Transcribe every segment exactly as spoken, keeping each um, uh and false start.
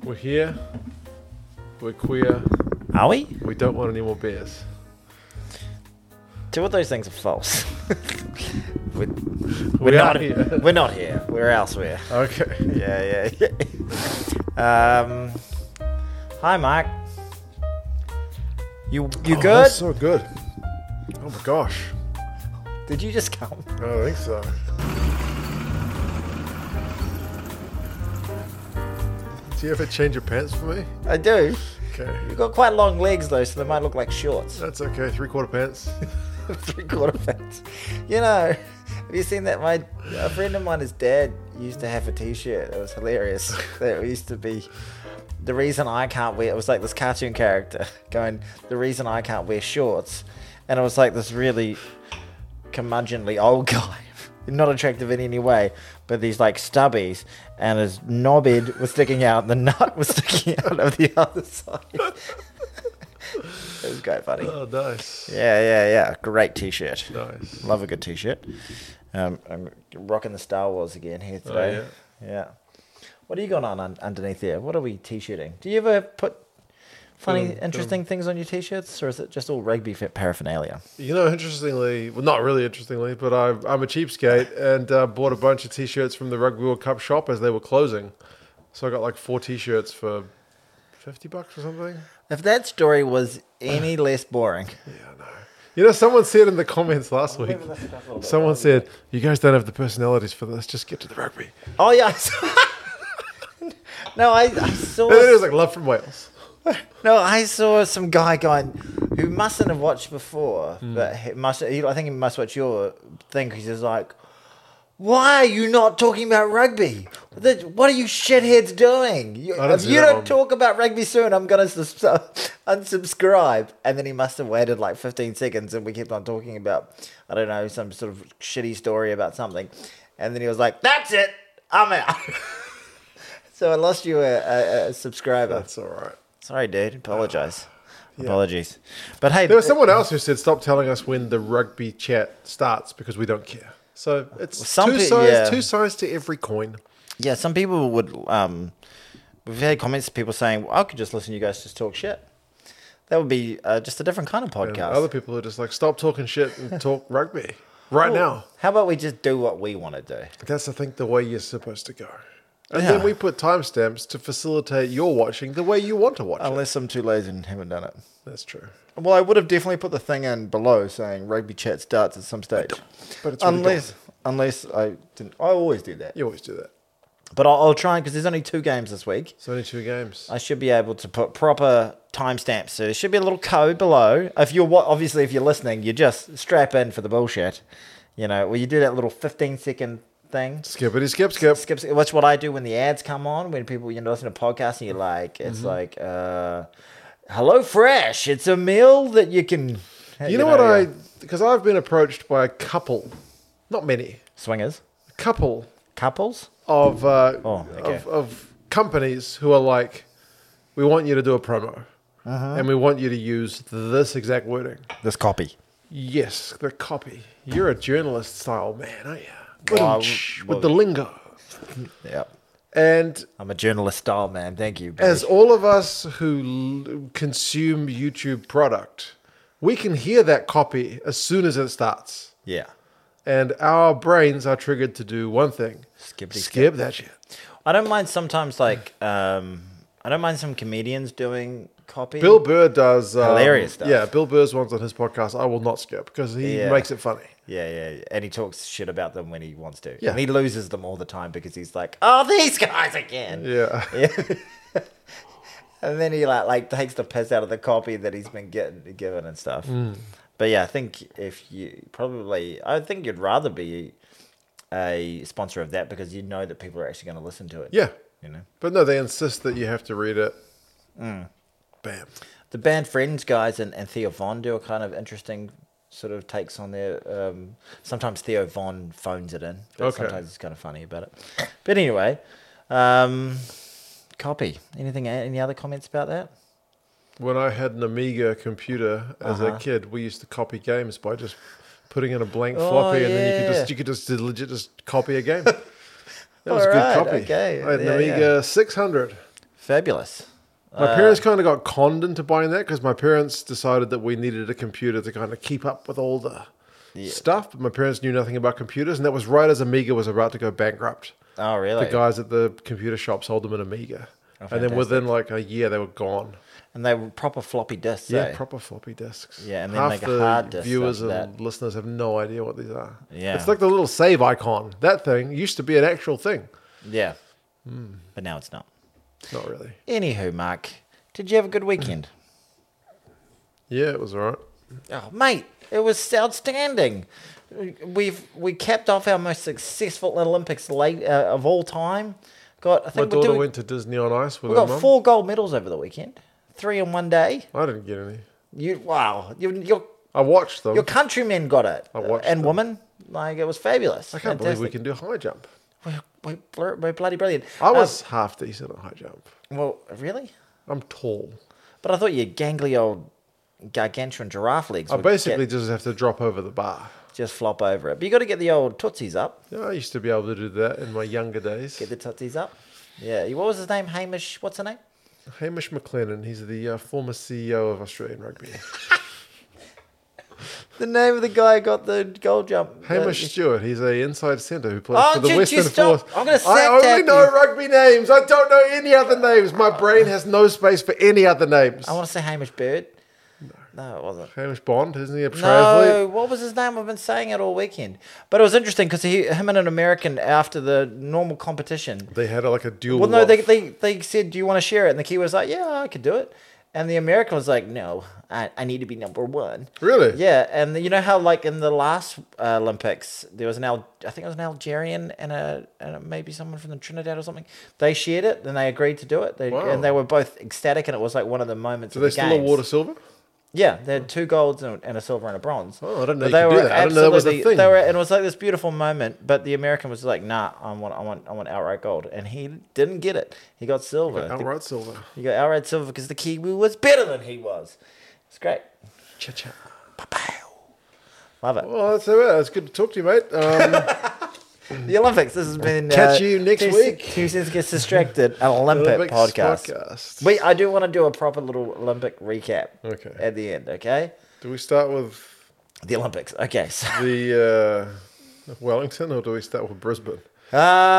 We're here. We're queer. Are we? We don't want any more beers. Two of those things are false. we're We we're are not here. We're not here. We're elsewhere. Okay. Yeah, yeah, yeah. um, hi, Mike. You you Oh, good? that's so good. Oh my gosh. Did you just come? I don't think so. Do you ever change your pants for me? I do. Okay. You've got quite long legs though, so they might look like shorts. That's okay. Three quarter pants. Three quarter pants. You know, have you seen that? My a friend of mine, his dad used to have a T-shirt. It was hilarious. That used to be the reason I can't wear. It was like this cartoon character going, the reason I can't wear shorts, and it was like this really curmudgeonly old guy, not attractive in any way, but these like stubbies, and his knobhead was sticking out, and the nut was sticking out of the other side. It was quite funny. Oh, nice. Yeah, yeah, yeah. Great T-shirt. Nice. Love a good T-shirt. Um, I'm rocking the Star Wars again here today. Oh, yeah. Yeah. What are you got on un- underneath there? What are we T-shirting? Do you ever put funny, Um, interesting things on your T-shirts, or is it just all rugby fit paraphernalia? You know, interestingly, well, not really interestingly, but I, I'm a cheapskate and uh, bought a bunch of T-shirts from the Rugby World Cup shop as they were closing. So I got like four T-shirts for fifty bucks or something. If that story was any less boring, Yeah, I know. You know, someone said in the comments last week, someone said, you guys don't have the personalities for this, just get to the rugby. oh yeah, I saw- no, I, I saw. And then it was like, love from Wales. No, I saw some guy going who mustn't have watched before, Hmm. but he must. He, I think he must watch your thing because he's like, "Why are you not talking about rugby? The- What are you shitheads doing? You, I don't if see you that don't one. talk about rugby soon, I'm gonna sus- unsubscribe." And then he must have waited like fifteen seconds, and we kept on talking about I don't know some sort of shitty story about something, and then he was like, "That's it, I'm out." So I lost you a, a, a subscriber. That's all right. Sorry, dude. Apologize. Apologies. But hey, There was someone else who said, stop telling us when the rugby chat starts because we don't care. So it's some two, pe- sides, yeah. two sides to every coin. yeah, some people would. Um, we've had comments, people saying, well, "I could just listen to you guys just talk shit." That would be uh, just a different kind of And podcast. other people are just like, stop talking shit and talk rugby right now. How about we just do what we want to do? That's, I think, the way you're supposed to go. And Yeah. then we put timestamps to facilitate your watching the way you want to watch it. Unless I'm too lazy and haven't done it. That's true. Well, I would have definitely put the thing in below saying rugby chat starts at some stage. But it's really unless, unless I didn't. I always do that. You always do that. But I'll, I'll try because there's only two games this week. It's only two games. I should be able to put proper timestamps. So there should be a little code below. If you're wa- obviously if you're listening, you just strap in for the bullshit. You know, well, you do that little fifteen second thing. Skippity skip skip. Skips. That's what I do when the ads come on. When people you know listen to podcasts and you're like, it's Mm-hmm. like, uh, "Hello Fresh, it's a meal that you can." You know what I... yeah. Because I've been approached by a couple, not many, Swingers, a couple couples. of, uh, Oh, okay. of, of companies who are like, we want you to do a promo. Uh-huh. And we want you to use this exact wording. This copy. Yes, the copy. You're a journalist style man, aren't you? Well, I- With well- the lingo. Yeah, And I'm a journalist style man. Thank you. buddy. as all of us who l- consume YouTube product, we can hear that copy as soon as it starts. yeah, And our brains are triggered to do one thing. Skippity Skip that shit. I don't mind sometimes like um, I don't mind some comedians doing copy. Bill Burr does... Um, Hilarious stuff. Yeah, Bill Burr's ones on his podcast I will not skip because he Yeah. makes it funny. Yeah, yeah, and he talks shit about them when he wants to. Yeah. And he loses them all the time because he's like, "Oh, these guys again." Yeah. Yeah. And then he like like takes the piss out of the copy that he's been getting given and stuff. Mm. But yeah, I think if you probably, I think you'd rather be a sponsor of that because you know that people are actually going to listen to it. Yeah. You know, But no, they insist that you have to read it. Mm. Bam. the band Friends guys and, and Theo Von do a kind of interesting sort of takes on their. Um, sometimes Theo Von phones it in, but Okay. sometimes it's kind of funny about it. But anyway, um, copy. Anything? Any other comments about that? When I had an Amiga computer as Uh-huh. a kid, we used to copy games by just putting in a blank Oh, floppy, and then you could yeah. just you could just legit just copy a game. That was All good right, copy. okay. I had an Yeah, Amiga yeah. six hundred. fabulous. My Uh, parents kind of got conned into buying that because my parents decided that we needed a computer to kind of keep up with all the Yeah. stuff. But my parents knew nothing about computers, and that was right as Amiga was about to go bankrupt. Oh, really? The guys at the computer shop sold them an Amiga, Oh, and then within like a year they were gone. And they were proper floppy disks. Yeah, eh? proper floppy disks. Yeah, and then half like a the hard disk viewers after and listeners have no idea what these are. Yeah. It's like the little save icon. That thing used to be an actual thing. Yeah. Hmm. But now it's not. Not really. Anywho, Mark, did you have a good weekend? Yeah, it was alright. Oh, mate, it was outstanding. We've we capped off our most successful Olympics late uh, of all time. Got I My think we're daughter doing, went to Disney on Ice with we her got mum. four gold medals over the weekend, three in one day. I didn't get any. You wow, you, your I watched them. your countrymen got it, I watched and them. women. Like it was fabulous. I can't believe we Fantastic. can do high jump. We're, we're, blur- we're bloody brilliant. I Um, was half decent at high jump. well, really, I'm tall. but I thought your gangly old gargantuan giraffe legs I would basically get- just have to drop over the bar. just flop over it. But you got to get the old tootsies up. Yeah, I used to be able to do that in my younger days. Get the tootsies up. Yeah. What was his name? Hamish. What's her name? Hamish McLennan, he's the uh, former C E O of Australian Rugby. The name of the guy who got the gold jump. Hamish Uh, Stewart, he's a inside centre who plays Oh, for the did you Western stop? Force. I'm gonna I sack only tap know you. rugby names. I don't know any other names. My brain has no space for any other names. I want to say Hamish Bird. No, it wasn't. Hamish Bond, isn't he a No, triathlete? what was his name? I've been saying it all weekend. But it was interesting because he, him and an American after the normal competition. They had a, like a dual. Well, no, they, loft. they, they said, do you want to share it? And the Kiwi was like, yeah, I could do it. And the American was like, no, I, I need to be number one. Really? Yeah, and you know how like in the last uh, Olympics there was an Al- I think it was an Algerian and a, and a maybe someone from the Trinidad or something. They shared it and they agreed to do it. They, Wow. And they were both ecstatic and it was like one of the moments Do of they the still games. award a silver? Yeah, they had two golds and, and a silver and a bronze. Oh, I didn't know But you they could do were that. I didn't know that was a absolutely- thing. They were, and it was like this beautiful moment. But the American was like, "Nah, I want, I want, I want outright gold," and he didn't get it. He got silver. The- Outright silver. He got outright silver because the Kiwi was better than he was. It's great. Cha cha. Love it. Well, that's it. It's good to talk to you, mate. Um, The Olympics. This has been. Catch uh, you next two, week. Two cents gets distracted. An Olympic Olympics podcast. podcast. We, I do want to do a proper little Olympic recap. Okay. At the end, okay. Do we start with The Olympics. Okay. So, the uh, Wellington or do we start with Brisbane? uh,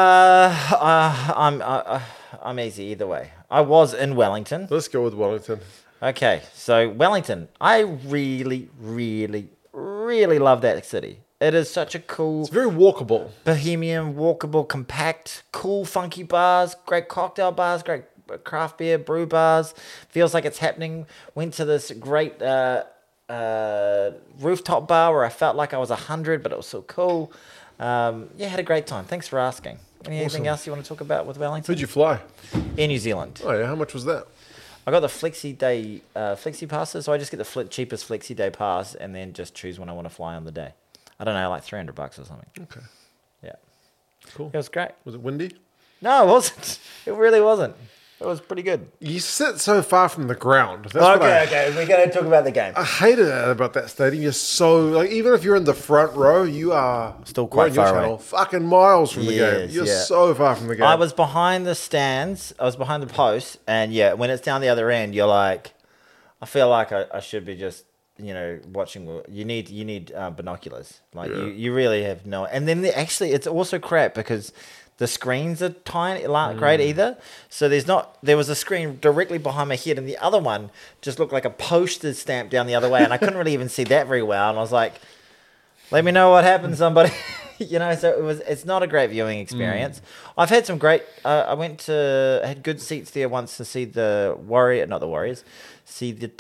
uh I'm, uh, I'm easy either way. I was in Wellington. Let's go with Wellington. Okay, so Wellington. I really, really, really love that city. It is such a cool. It's very walkable. Bohemian, walkable, compact, cool, funky bars, great cocktail bars, great craft beer, brew bars. Feels like it's happening. Went to this great uh, uh, rooftop bar where I felt like I was a hundred, but it was so cool. Um, yeah, had a great time. Thanks for asking. Anything Awesome. else you want to talk about with Wellington? Who'd you fly? In New Zealand. Oh yeah, how much was that? I got the Flexi Day uh, Flexi passes, so I just get the fl- cheapest Flexi Day pass and then just choose when I want to fly on the day. I don't know, like three hundred bucks or something. Okay, Yeah. cool. It was great. Was it windy? No, it wasn't. It really wasn't. It was pretty good. You sit so far from the ground. That's what I, okay. We're going to talk about the game. I hated that about that stadium. You're so like even if you're in the front row, you are Still quite on your far away. channel, fucking miles from the Yes, game. You're yeah. so far from the game. I was behind the stands. I was behind the post. And yeah, when it's down the other end, you're like, I feel like I, I should be just, you know, watching. You need you need uh, binoculars. Like Yeah. you, you really have no. And then the, actually, it's also crap because the screens are tiny, aren't great Mm. either. So there's not. There was a screen directly behind my head, and the other one just looked like a postage stamp down the other way, and I couldn't really even see that very well. And I was like, "Let me know what happened, somebody." You know, so it was. It's not a great viewing experience. Mm. I've had some great. Uh, I went to. I had good seats there once to see the Warrior, not the Warriors, see the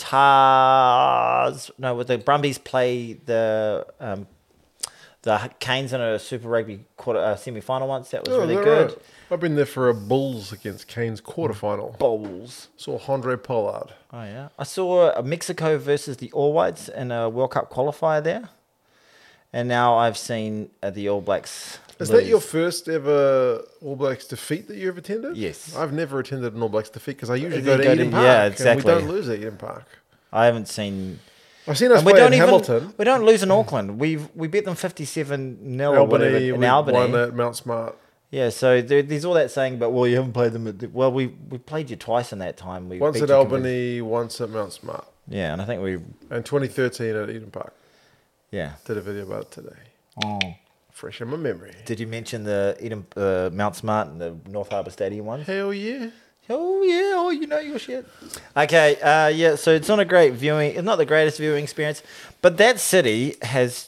Tars. No, with the Brumbies play the um, the Canes in a Super Rugby quarter uh, semi final once. That was Oh, really is that good. right? I've been there for a Bulls against Canes quarterfinal. Bowls. Saw Andre Pollard. Oh yeah, I saw uh, Mexico versus the All Whites in a World Cup qualifier there, and now I've seen uh, the All Blacks. Is that your lose. first ever All Blacks defeat that you've attended? Yes. I've never attended an All Blacks defeat because I usually You go to go to- Eden Park. yeah, And exactly. we don't lose at Eden Park. I haven't seen. I've seen us And we play don't in even. Hamilton. We don't lose in Auckland. We we beat them fifty-seven nil or whatever Albany, in we Albany. won at Mount Smart. Yeah, so there, there's all that saying, but well, you haven't played them. At the, well, we we played you twice in that time. We Once beat at you Albany, once at Mount Smart. Yeah, and I think we. And twenty thirteen at Eden Park. Yeah. Did a video about it today. Oh. Fresh in my memory. Did you mention the Eden, uh, Mount Smart and the North Harbour Stadium one? Hell yeah. Oh yeah, oh you know your shit. Okay, uh, yeah. So it's not a great viewing. It's not the greatest viewing experience, but that city has.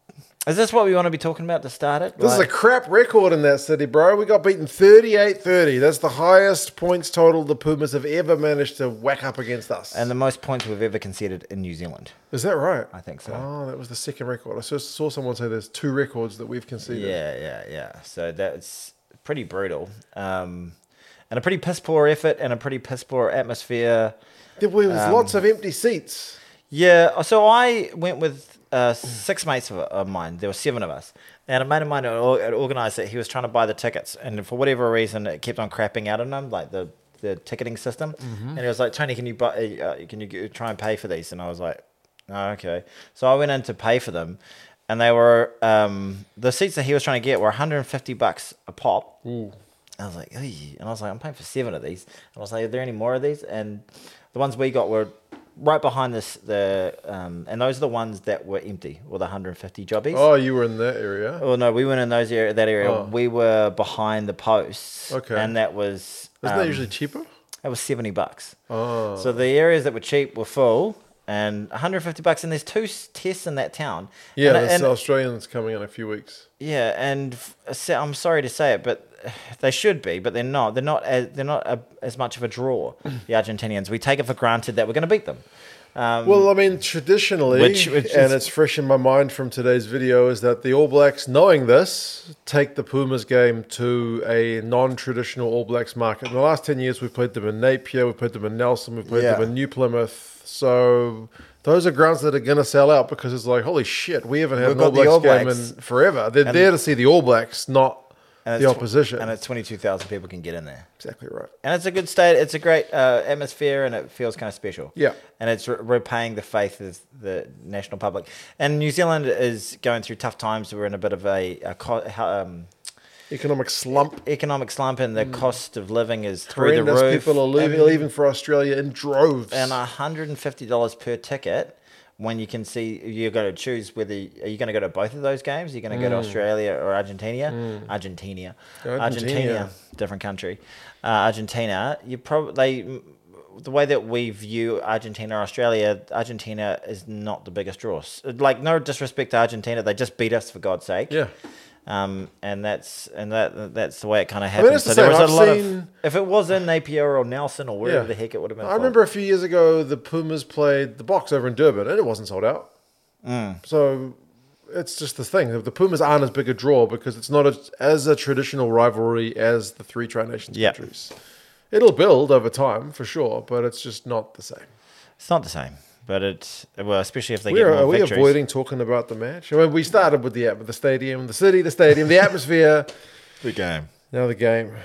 Is this what we want to be talking about to start it? This Like- is a crap record in that city, bro. We got beaten thirty-eight thirty. That's the highest points total the Pumas have ever managed to whack up against us. and the most points we've ever conceded in New Zealand. Is that right? I think so. Oh, that was the second record. I saw, saw someone say there's two records that we've conceded. Yeah, yeah, yeah. So that's pretty brutal, um, and a pretty piss poor effort and a pretty piss poor atmosphere. There was Um, lots of empty seats. Yeah, so I went with uh, six mates of, of mine. There were seven of us. And a mate of mine had or- had organised it. He was trying to buy the tickets. And for whatever reason, it kept on crapping out on him, like the, the ticketing system. And he was like, Tony, can you buy, uh, can you get, try and pay for these? And I was like, oh, okay. So I went in to pay for them. And they were, um, the seats that he was trying to get were one hundred fifty bucks a pop. Ooh. I was like, "Eey." And I was like, I'm paying for seven of these. And I was like, are there any more of these? And the ones we got were right behind this, the um, and those are the ones that were empty, or the one hundred fifty jobbies. Oh, you were in that area. Oh no, we weren't in those area, that area. Oh. We were behind the posts. Okay. And that was Isn't um, that usually cheaper? that was seventy bucks. Oh. So the areas that were cheap were full, and one hundred fifty bucks. And there's two s- tests in that town. Yeah, and, there's and- Australians coming in a few weeks. yeah, and f- so- I'm sorry to say it, but they should be, but they're not. They're not. As, they're not a, as much of a draw. The Argentinians. We take it for granted that we're going to beat them. Um, Well, I mean, traditionally, Which- which and is- it's fresh in my mind from today's video, is that the All Blacks, knowing this, take the Pumas game to a non-traditional All Blacks market. In the last ten years, we've played them in Napier, we've played them in Nelson, we've played Yeah. them in New Plymouth. So those are grounds that are going to sell out because it's like, holy shit, we haven't had We've an All got the Blacks, All game Blacks. in forever. They're And- there to see the All Blacks, not and the it's tw- opposition. and it's twenty-two thousand people can get in there. Exactly right. And it's a good state. It's a great uh, atmosphere, and it feels kind of special. Yeah. And it's re- repaying the faith of the national public. And New Zealand is going through tough times. We're in a bit of a, a co- um, Economic slump. economic slump, and the cost of living is through the Horrendous. roof. People are leaving, And- leaving for Australia in droves. and one hundred fifty dollars per ticket. When you can see, you're going to choose whether are you going to go to both of those games. Are you going to go to Australia or Argentina? Argentina, Argentina. Argentina, different country. Uh, Argentina. You probably the way that we view Argentina or Australia. Argentina is not the biggest draw. Like no disrespect to Argentina, they just beat us for God's sake. yeah. Um, and that's and that that's the way it kind of mean, happened. it's the so there same. was a I've lot seen- of if it was in Napier or Nelson or wherever Yeah. the heck it would have been. I from. remember a few years ago the Pumas played the Box over in Durban and it wasn't sold out. Mm. So it's just the thing. The Pumas aren't as big a draw because it's not a, as a traditional rivalry as the three Tri Nations Yep. countries. It'll build over time for sure, but it's just not the same. It's not the same, but it's well, especially if they We get are, more are we victories. avoiding talking about the match? I mean, we started with the the stadium, the city, the stadium, the atmosphere. the game? Now the game.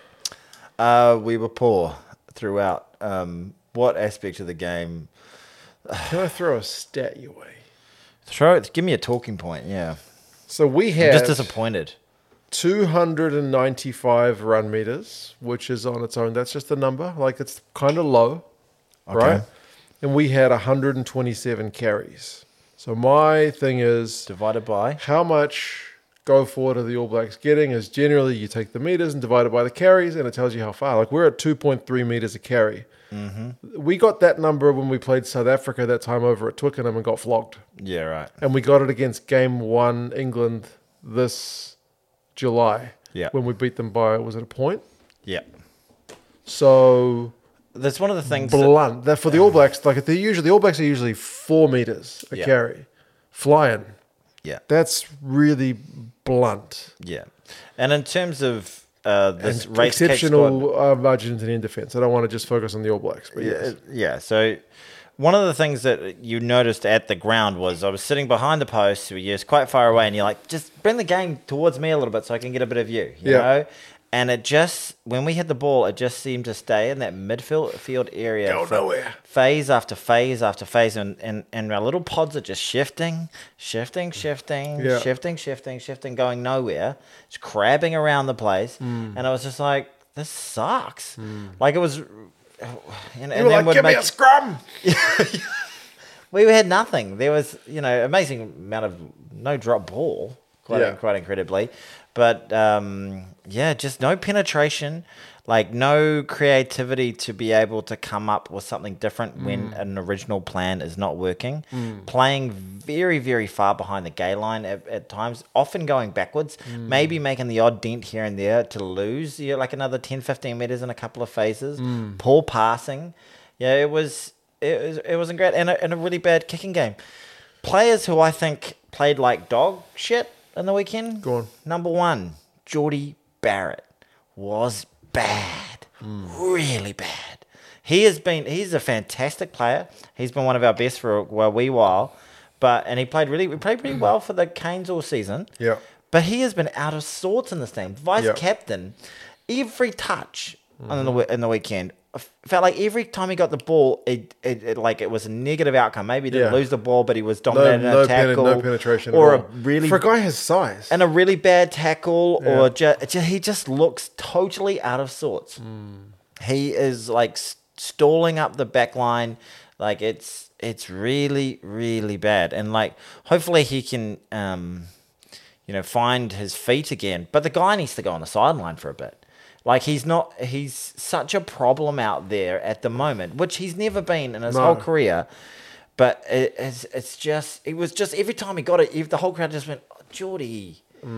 Uh, we were poor throughout. Um, what aspect of the game? Can I throw a stat your way? Throw it. Give me a talking point. Yeah, So we I'm had just disappointed. two hundred ninety-five run meters, which is on its own. That's just a number. Like it's kind of low, right? And we had one hundred twenty-seven carries. So my thing is, Divided by. how much go forward are the All Blacks getting? Is generally you take the meters and divide it by the carries, and it tells you how far. Like we're at two point three meters a carry. Mm-hmm. We got that number when we played South Africa that time over at Twickenham and got flogged. Yeah, right. And we got it against Game One England this July. Yeah. When we beat them by, was it a point? Yeah. So That's one of the things. That, blunt. That for the All Blacks, like they usually the All Blacks are usually four meters a Yeah. carry, flying. yeah. That's really blunt. Yeah. And in terms of uh, this And race cake squad- exceptional um, Argentinian defense. I don't want to just focus on the All Blacks, but Yeah, yes. yeah. So one of the things that you noticed at the ground was I was sitting behind the post, you're quite far away, and you're like, just bring the game towards me a little bit so I can get a bit of view, you Yeah. know? And it just, when we had the ball, it just seemed to stay in that midfield field area. Go for nowhere. Phase after phase after phase. And, and, and our little pods are just shifting, shifting, shifting, Yeah. shifting, shifting, shifting, going nowhere. It's crabbing around the place. Mm. And I was just like, this sucks. Like it was... And, and You were like, would give me make- a scrum. we had nothing. There was, you know, amazing amount of no drop ball, quite Yeah. quite incredibly, but um, yeah, just no penetration, like no creativity to be able to come up with something different when an original plan is not working. Playing very very far behind the gay line at, at times, often going backwards, maybe making the odd dent here and there to lose, you know, like another ten, fifteen meters in a couple of phases. Poor passing. Yeah, it was. It, was, it wasn't great, and a, and a really bad kicking game. Players who I think played like dog shit in the weekend. Go on. Number one, Geordie Barrett was bad, really bad. He has been. He's a fantastic player. He's been one of our best for a, a wee while, but and he played really. We played pretty well for the Canes all season. Yeah. But he has been out of sorts in this team. Vice Yeah. captain, every touch on the we- in the weekend. I felt like every time he got the ball, it, it, it like it was a negative outcome. Maybe he didn't Yeah. lose the ball, but he was No, dominating no, a pen- tackle, no penetration or at a all. really For a guy his size. and a really bad tackle, Yeah. or just, he just looks totally out of sorts. He is like s- stalling up the back line, like it's it's really really bad. And like hopefully he can, um, you know, find his feet again. But the guy needs to go on the sideline for a bit. Like he's not, he's such a problem out there at the moment, which he's never been in his No. whole career. But it, it's, it's just, it was just every time he got it, ev- the whole crowd just went, oh, Geordie,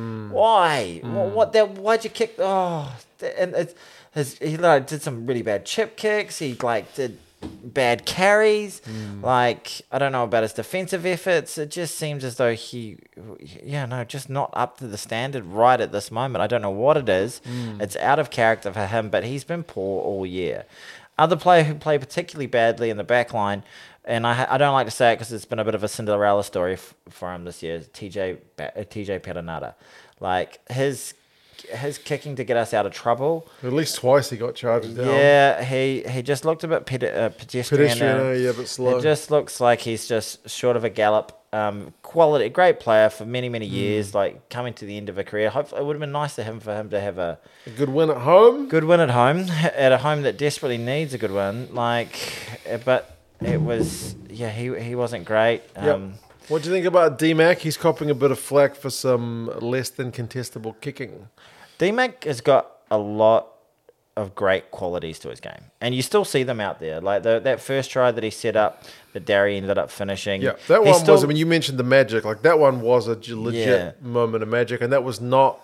why? What, what that? Why'd you kick? Oh, and it's, his, he like did some really bad chip kicks. He like did bad carries. Like I don't know about his defensive efforts. It just seems as though he, yeah, no, just not up to the standard right at this moment. I don't know what it is. It's out of character for him, but he's been poor all year. Other player who played particularly badly in the back line, and I, I don't like to say it because it's been a bit of a Cinderella story f- for him this year, is T J Ba- uh, T J Perenara. Like his his kicking to get us out of trouble. At least twice he got charged down. Yeah, he, he just looked a bit ped- uh, pedestrian. Pedestrian, uh, uh, yeah, but slow. It just looks like he's just short of a gallop. Um, quality, great player for many, Mm. many years, like coming to the end of a career. Hopefully, it would have been nice to him for him to have a A good win at home. good win at home, at a home that desperately needs a good win. Like, uh, but it was, yeah, he he wasn't great. Yep. Um, What do you think about D Mac? He's copping a bit of flack for some less than contestable kicking. D-Mac has got a lot of great qualities to his game, and you still see them out there. Like the, that first try that he set up, that Darry ended up finishing. Yeah, that He's one still- was. I mean, you mentioned the magic. Like that one was a j- legit Yeah. moment of magic, and that was not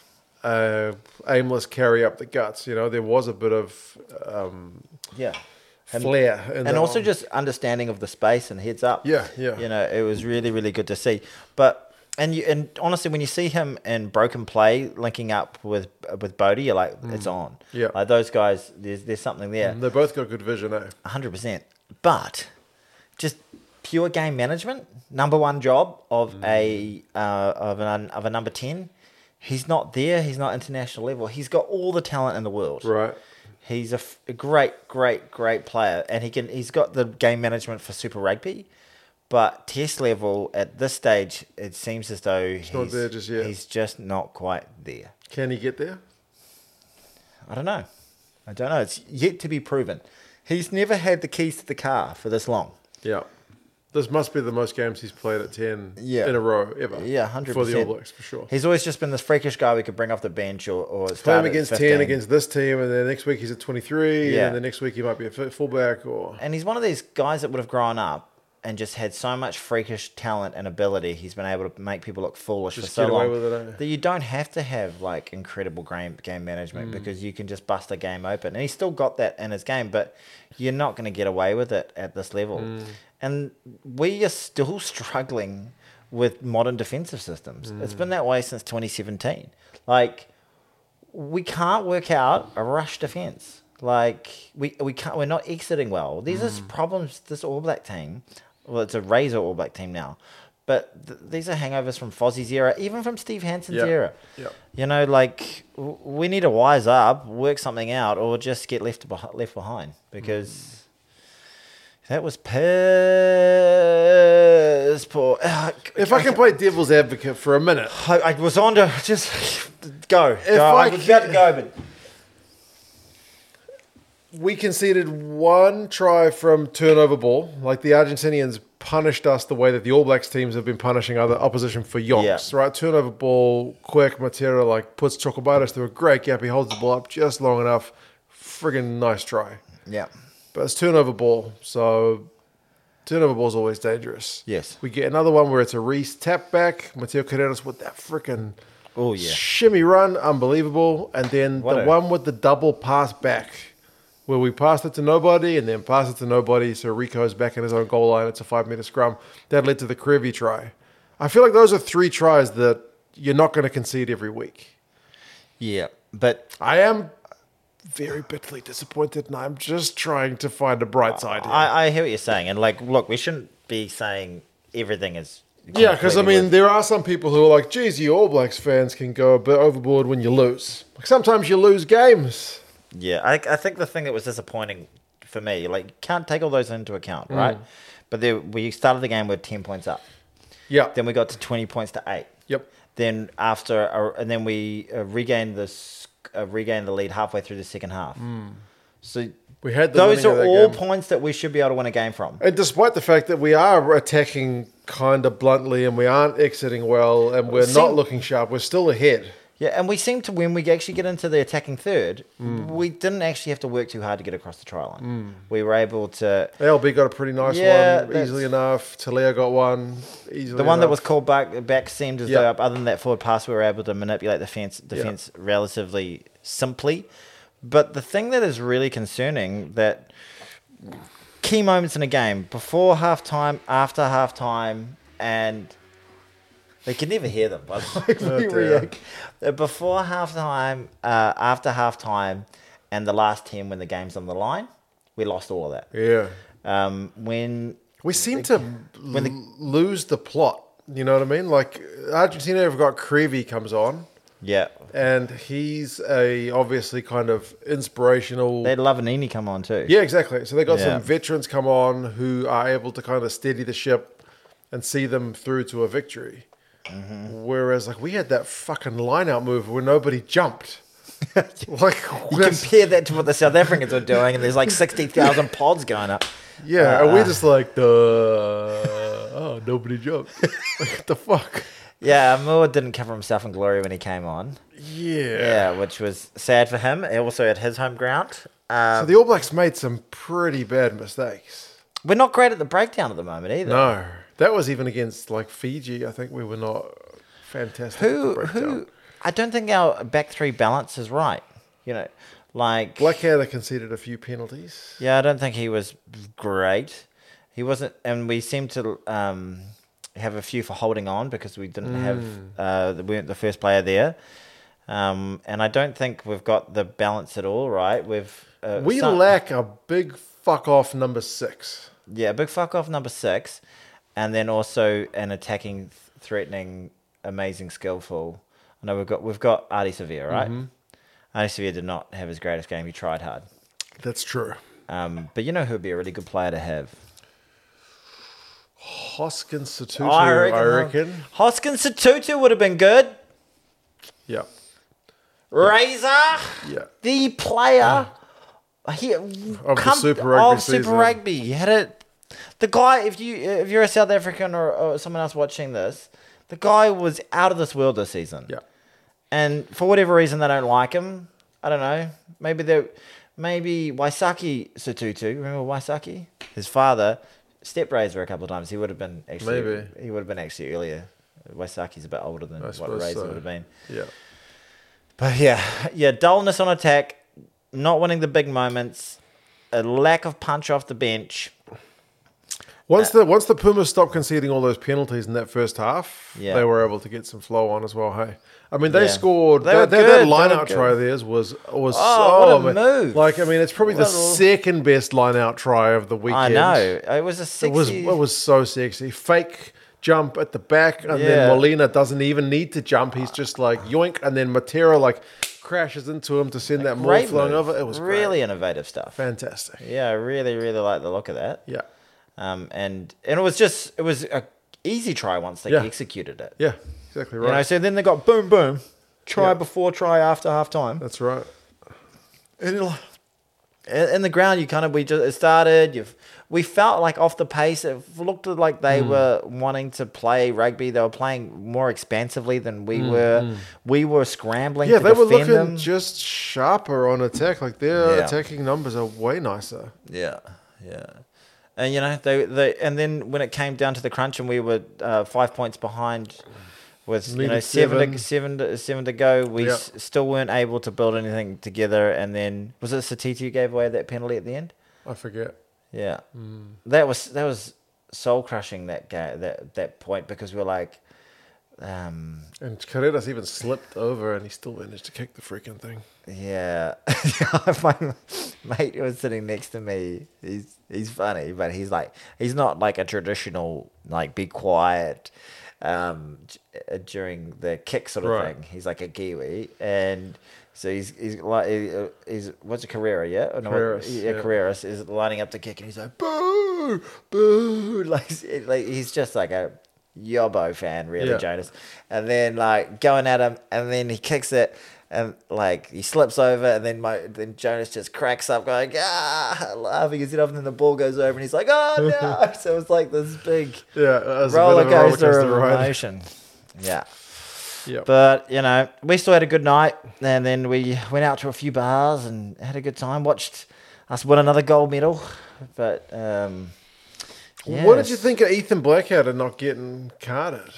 a aimless carry up the guts. You know, there was a bit of um, yeah. And- flair, in and that also one. just understanding of the space and heads up. Yeah, yeah. You know, it was really, really good to see. But and you and honestly, when you see him in broken play linking up with with Bodie, you're like, it's on. Yeah. like those guys. There's there's something there, They both got good vision, eh? hundred percent. But just pure game management, number one job of a uh, of an of a number ten. He's not there. He's not international level. He's got all the talent in the world. Right. He's a, f- a great, great, great player, and he can. He's got the game management for Super Rugby, but test level at this stage, it seems as though he's not there just yet. He's just not quite there. Can he get there? I don't know. I don't know. It's yet to be proven. He's never had the keys to the car for this long. Yeah. This must be the most games he's played at ten Yeah. in a row ever. Yeah, hundred For the All percent. Blacks, for sure. He's always just been this freakish guy we could bring off the bench or or Play start him at against fifteen. ten against this team, and then next week he's at twenty-three, Yeah. and then the next week he might be a f- fullback or. And he's one of these guys that would have grown up and just had so much freakish talent and ability. He's been able to make people look foolish Just for so get away long with it, eh? that you don't have to have like incredible game game management Mm. because you can just bust a game open. And he's still got that in his game, but you're not going to get away with it at this level. Mm. And we are still struggling with modern defensive systems. It's Mm. been that way since twenty seventeen. Like we can't work out a rush defense. Like we we can't. We're not exiting well. These Mm. are problems. This All Black team. Well, it's a Razor All Black team now, But th- these are hangovers from Fozzie's era, even from Steve Hansen's Yeah. era. Yeah. You know, like w- we need to wise up, work something out, or just get left beh- left behind because mm. that was piss poor. Uh, if I, I can play devil's advocate for a minute, I, I was on to just go. If go. I, I was about to go, but we conceded one try from turnover ball, like the Argentinians punished us the way that the All Blacks teams have been punishing other opposition for yonks, yeah. right? Turnover ball, quick, Matera like puts Chocobatos through a great gap. He holds the ball up just long enough. Friggin' nice try. Yeah. But it's turnover ball, so turnover ball is always dangerous. Yes. We get another one where it's a Reese tap back. Mateo Carreras with that freaking oh, yeah. shimmy run, unbelievable. And then what the a... one with the double pass back, where we passed it to nobody and then passed it to nobody. So Rico's back in his own goal line. It's a five-meter scrum. That led to the Krevy try. I feel like those are three tries that you're not going to concede every week. Yeah, but I am very bitterly disappointed, and I'm just trying to find a bright side here. I, I hear what you're saying. And, like, look, we shouldn't be saying everything is... Yeah, because, I mean, there are some people who are like, geez, you All Blacks fans can go a bit overboard when you lose. Like, sometimes you lose games. Yeah, I, I think the thing that was disappointing for me, like, you can't take all those into account, right? Mm. But there, we started the game with ten points up. Yeah. Then we got to twenty points to eight. Yep. Then after, uh, and then we uh, regained this, uh, regained the lead halfway through the second half. Mm. So we had the those are all game. points that we should be able to win a game from. And despite the fact that we are attacking kind of bluntly and we aren't exiting well and we're Seem- not looking sharp, we're still ahead. Yeah, and we seem to, when we actually get into the attacking third, mm. we didn't actually have to work too hard to get across the try line. Mm. We were able to... L B got a pretty nice yeah, one, easily enough. Talea got one, easily The one enough. that was called back, back seemed as yep. though, other than that forward pass, we were able to manipulate the defense, defense yep. relatively simply. But the thing that is really concerning, that key moments in a game, before halftime, after halftime, and... They can never hear them, by the way. Oh, we react. Before halftime, uh, after halftime, and the last ten when the game's on the line, we lost all of that. Yeah. Um, when we seem to when the, lose the plot. You know what I mean? Like Argentina have got Krevy comes on. Yeah. And he's a obviously kind of inspirational. They had Lavanini come on too. Yeah, exactly. So they got yeah. some veterans come on who are able to kind of steady the ship and see them through to a victory. Mm-hmm. Whereas, like, we had that fucking line-out move where nobody jumped. Like, you compare that to what the South Africans are doing, and there's like sixty thousand pods going up. Yeah, uh, and we're just like, the oh, nobody jumped. Like, what the fuck? Yeah, Moore didn't cover himself in glory when he came on. Yeah. Yeah, which was sad for him. Also at his home ground. Um, so the All Blacks made some pretty bad mistakes. We're not great at the breakdown at the moment either. No. That was even against like Fiji. I think we were not fantastic. Who? Who? I don't think our back three balance is right. You know, like Blackadder conceded a few penalties. Yeah, I don't think he was great. He wasn't, and we seemed to um, have a few for holding on because we didn't mm. have uh, we weren't the first player there. Um, and I don't think we've got the balance at all right. We've uh, we some, lack a big fuck off number six. Yeah, big fuck off number six. And then also an attacking, threatening, amazing, skillful. I know we've got we've got Ardie Savea, right? Mm-hmm. Ardie Savea did not have his greatest game. He tried hard. That's true. Um, but you know who would be a really good player to have? Hoskins Sotutu, oh, I reckon. I reckon. Hoskins Sotutu would have been good. Yeah. Razor. Yeah. The player. Uh, he, of come, the Super Rugby of Super Rugby. He had it. The guy, if you if you're a South African or, or someone else watching this, the guy was out of this world this season. Yeah. And for whatever reason, they don't like him. I don't know. Maybe they, maybe Waisaki Sotutu. Remember Waisaki? His father step Razor a couple of times. He would have been actually. Maybe he would have been actually earlier. Waisaki's a bit older than I what Razor so. would have been. Yeah. But yeah, yeah, dullness on attack, not winning the big moments, a lack of punch off the bench. Once the once the Pumas stopped conceding all those penalties in that first half, yeah. they were able to get some flow on as well. Hey, I mean they yeah. scored. They that, that, that line out try of theirs was was oh, so what a move. Like I mean, it's probably what the a... second best line out try of the weekend. I know it was a sexy. It was it was so sexy. Fake jump at the back, and Yeah. then Molina doesn't even need to jump. He's just like yoink, and then Matera like crashes into him to send that ball Great flowing move. over. It was really great. innovative stuff. Fantastic. Yeah, I really, really like the look of that. Yeah. Um, and and it was just it was a easy try once they Yeah. executed it. Yeah, exactly right. You know, so then they got boom, boom, try Yeah. before, try after half time. That's right. And you're like- in in the ground, you kind of we just it started. You we felt like off the pace. It looked like they Hmm. were wanting to play rugby. They were playing more expansively than we Hmm, were. We were scrambling. Yeah, to they were defend looking them. just sharper on attack. Like their Yeah. attacking numbers are way nicer. Yeah, yeah. And you know they they and then when it came down to the crunch and we were uh, five points behind with you know Needed seven seven. to seven to seven to go, we Yeah. s- still weren't able to build anything together. And then was it Satiti who gave away that penalty at the end? I forget. Yeah, Hmm. that was that was soul crushing that game that that point because we're like, um, And Carreras even slipped over, and he still managed to kick the freaking thing. yeah. My mate who was sitting next to me, he's he's funny, but he's like he's not like a traditional like be quiet um d- during the kick sort of Right. thing. He's like a Kiwi, and so he's he's like he- he's what's it Carrera, yeah? Or no, what- Carreras, yeah, yeah. Carreras is lining up to kick, and he's like boo, boo, like, he's- like he's just like a Yobbo fan, really, Yeah. Jonas. And then like going at him, and then he kicks it, and like he slips over, and then my then Jonas just cracks up, going ah, laughing his head off, and then the ball goes over, and he's like, oh no! So it's like this big Yeah, it was roller a bit of a roller coaster of coaster ride. emotion. Yeah. Yep. But, you know, we still had a good night. And then we went out to a few bars and had a good time. Watched us win another gold medal. But, um, What did you yes. think of Ethan Blackadder and not getting carded?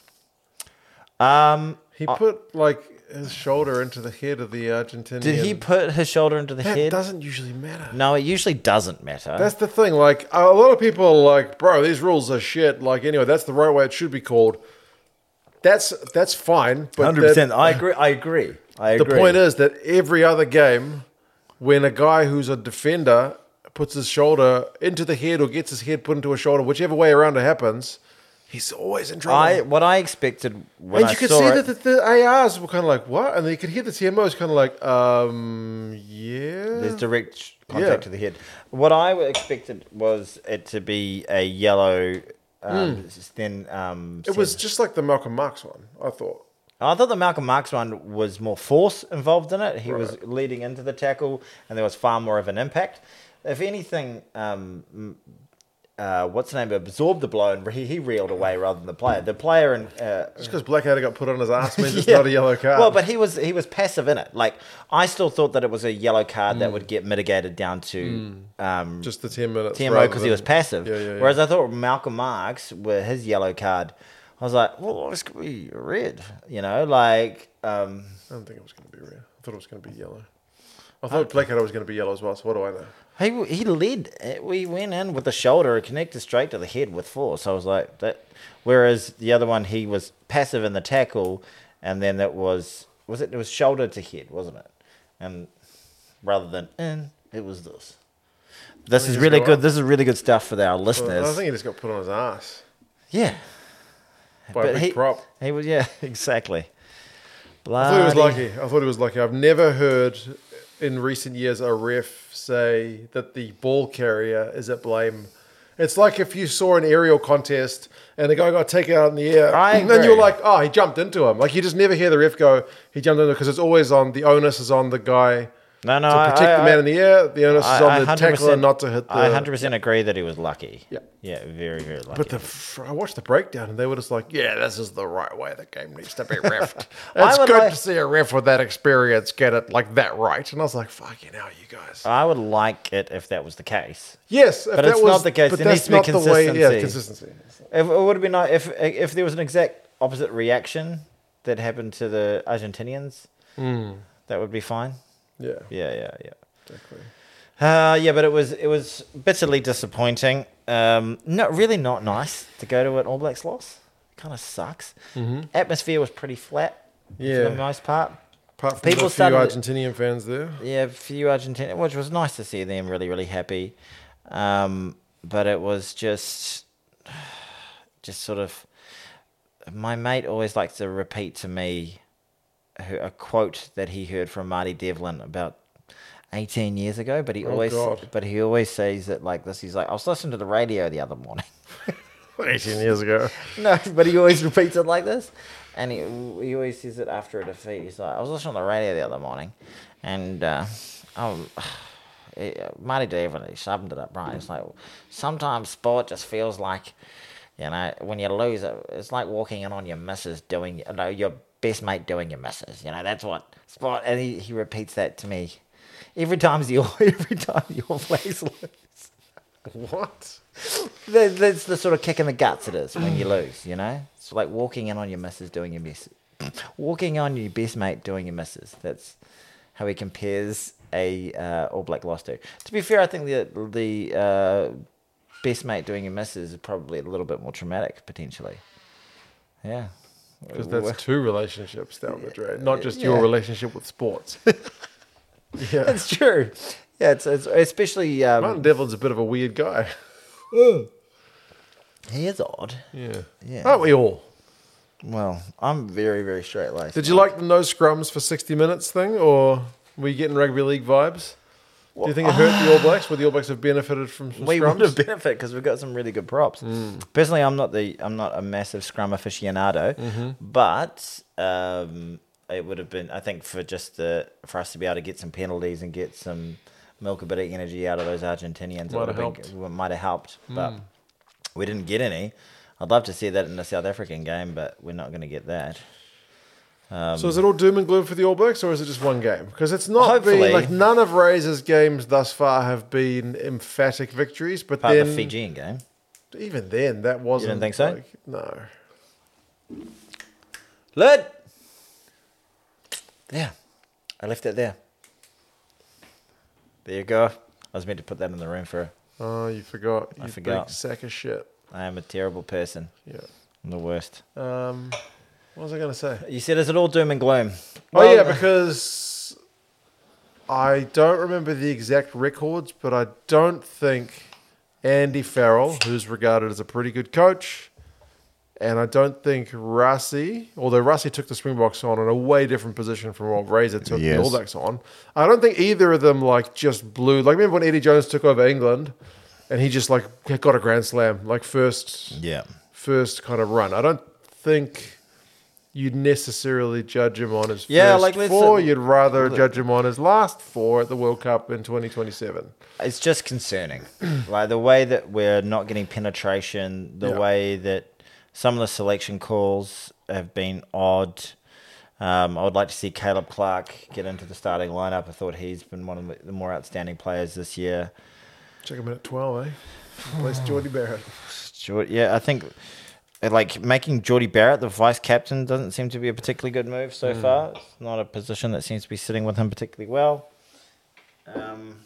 Um, He put like his shoulder into the head of the Argentinian. did he put his shoulder into the That head? doesn't usually matter. No, it usually doesn't matter. That's the thing. Like a lot of people are like, bro, these rules are shit. Like anyway, that's the right way it should be called. That's that's fine. But one hundred percent. that- I agree. I agree. I the agree. point is that every other game, when a guy who's a defender puts his shoulder into the head or gets his head put into a shoulder, whichever way around it happens, he's always in trouble. I what I expected when and I you could saw see it, that the, the A Rs were kind of like, what? And then you could hear the T M Os kind of like, um, yeah. there's direct contact Yeah. to the head. What I expected was it to be a yellow. Um, Then um, It was just like the Malcolm Marx one, I thought. I thought the Malcolm Marx one was more force involved in it. He was Right. leading into the tackle, and there was far more of an impact. If anything, um, m- uh, what's the name? Absorbed the blow, and he, he reeled away rather than the player. The player and uh, Just because Blackadder got put on his ass means it's yeah. not a yellow card. Well, but he was he was passive in it. Like I still thought that it was a yellow card that would get mitigated down to um, just the ten minutes. T M O rather because he than- was passive. Yeah, yeah, yeah. Whereas I thought Malcolm Marx, with his yellow card, I was like, well, this could be red. You know, like. Um, I don't think it was going to be red. I thought it was going to be yellow. I thought Blackadder was going to be yellow as well, so what do I know? He he led. We went in with the shoulder, connected straight to the head with force. I was like that. Whereas the other one, he was passive in the tackle, and then it was was it? It was shoulder to head, wasn't it? And rather than in, it was this. This he is just really got good. up. This is really good stuff for our Well, listeners. I think he just got put on his ass yeah, by But a big he- prop. he was. Yeah, exactly. I thought he was Bloody- lucky. I thought he was lucky. I've never heard in recent years a ref say that the ball carrier is at blame. It's like if you saw an aerial contest and the guy got taken out in the air, I and then you're agree. like, oh, he jumped into him. Like you just never hear the ref go, he jumped into him because it's always on, the onus is on the guy No, no. to I- protect I- the man in the air. The onus is I- on I the 100% tackler not to hit the... I one hundred percent agree that he was lucky. Yeah. Yeah, very, very lucky. But the, f- I watched the breakdown and they were just like, yeah, this is the right way the game needs to be reffed. I It's would good like- to see a ref with that experience get it like that right. And I was like, fucking hell, you guys. I would like it if that was the case. Yes, if But that it's was, not the case. But There that's needs to be not the way. Yeah, consistency. consistency. If, it would have been nice if if there was an exact opposite reaction that happened to the Argentinians. That would be fine. Yeah, Yeah, yeah, yeah. exactly. Uh, yeah, but it was it was bitterly disappointing. Um, not really not nice to go to an All Blacks loss. Kind of sucks. Atmosphere was pretty flat for Yeah. the most part. Apart from People the few started- Argentinian fans there. Yeah, a few Argentina, which was nice to see them really, really happy. Um, but it was just, just sort of, my mate always likes to repeat to me a quote that he heard from Marty Devlin about eighteen years ago, but he Oh, always God. but he always says it like this. He's like, I was listening to the radio the other morning. eighteen years ago. No, but he always repeats it like this. And he, he always says it after a defeat. He's like, I was listening to the radio the other morning, and uh, oh, it, Marty Devlin, he summed it up right. It's like, sometimes sport just feels like, you know, when you lose, it, it's like walking in on your missus doing, no, your best mate doing your missus. You know, that's what sport. And he, he repeats that to me every time your every time your place lose. What? That, that's the sort of kick in the guts it is when you lose. You know, it's like walking in on your missus doing your missus, walking on your best mate doing your missus. That's how he compares a uh, All Black loss to. To be fair, I think the the uh, best mate doing your missus is probably a little bit more traumatic potentially. Yeah. Because that's two relationships down the drain, not just your Yeah. relationship with sports. Yeah. That's true. Yeah, it's, it's especially um, Martin Devlin's a bit of a weird guy. he is odd. Yeah. Yeah. Aren't we all? Well, I'm very very straight laced. Did you like the no scrums for sixty minutes thing, or were you getting rugby league vibes? Do you think it hurt the All Blacks? Would the All Blacks have benefited from some We scrums? would have benefited because we've got some really good props. Personally, I'm not the I'm not a massive scrum aficionado, but um, it would have been I think for just the for us to be able to get some penalties and get some milk a bit of energy out of those Argentinians, Might it have would helped. been, might have helped. But we didn't get any. I'd love to see that in the South African game, but we're not going to get that. Um, So is it all doom and gloom for the All Blacks, or is it just one game? Because it's not Hopefully. been like none of Razor's games thus far have been emphatic victories. But part then of the Fijian game. even then, that wasn't. think so? Like, no. Lid! There. I left it there. There you go. I was meant to put that in the room for. Oh, you forgot. You I forgot. Big sack of shit. I am a terrible person. Yeah. I'm the worst. Um, what was I going to say? You said, is it all doom and gloom? Oh Well, yeah, because I don't remember the exact records, but I don't think Andy Farrell, who's regarded as a pretty good coach, and I don't think Rassi, although Rassi took the Springboks on in a way different position from what Razor took the Yes. All Blacks on. I don't think either of them like just blew. Like remember when Eddie Jones took over England, and he just like got a grand slam, like first Yeah. first kind of run. I don't think you'd necessarily judge him on his Yeah, first like, let's- four. You'd rather judge him on his last four at the World Cup in twenty twenty-seven. It's just concerning. Like the way that we're not getting penetration, the Yeah. way that some of the selection calls have been odd. Um, I would like to see Caleb Clark get into the starting lineup. I thought he's been one of the more outstanding players this year. Check him in at twelve, eh? Place Geordie Barrett. Jord- Yeah, I think uh, like making Geordie Barrett the vice captain doesn't seem to be a particularly good move so far. It's not a position that seems to be sitting with him particularly well. Um,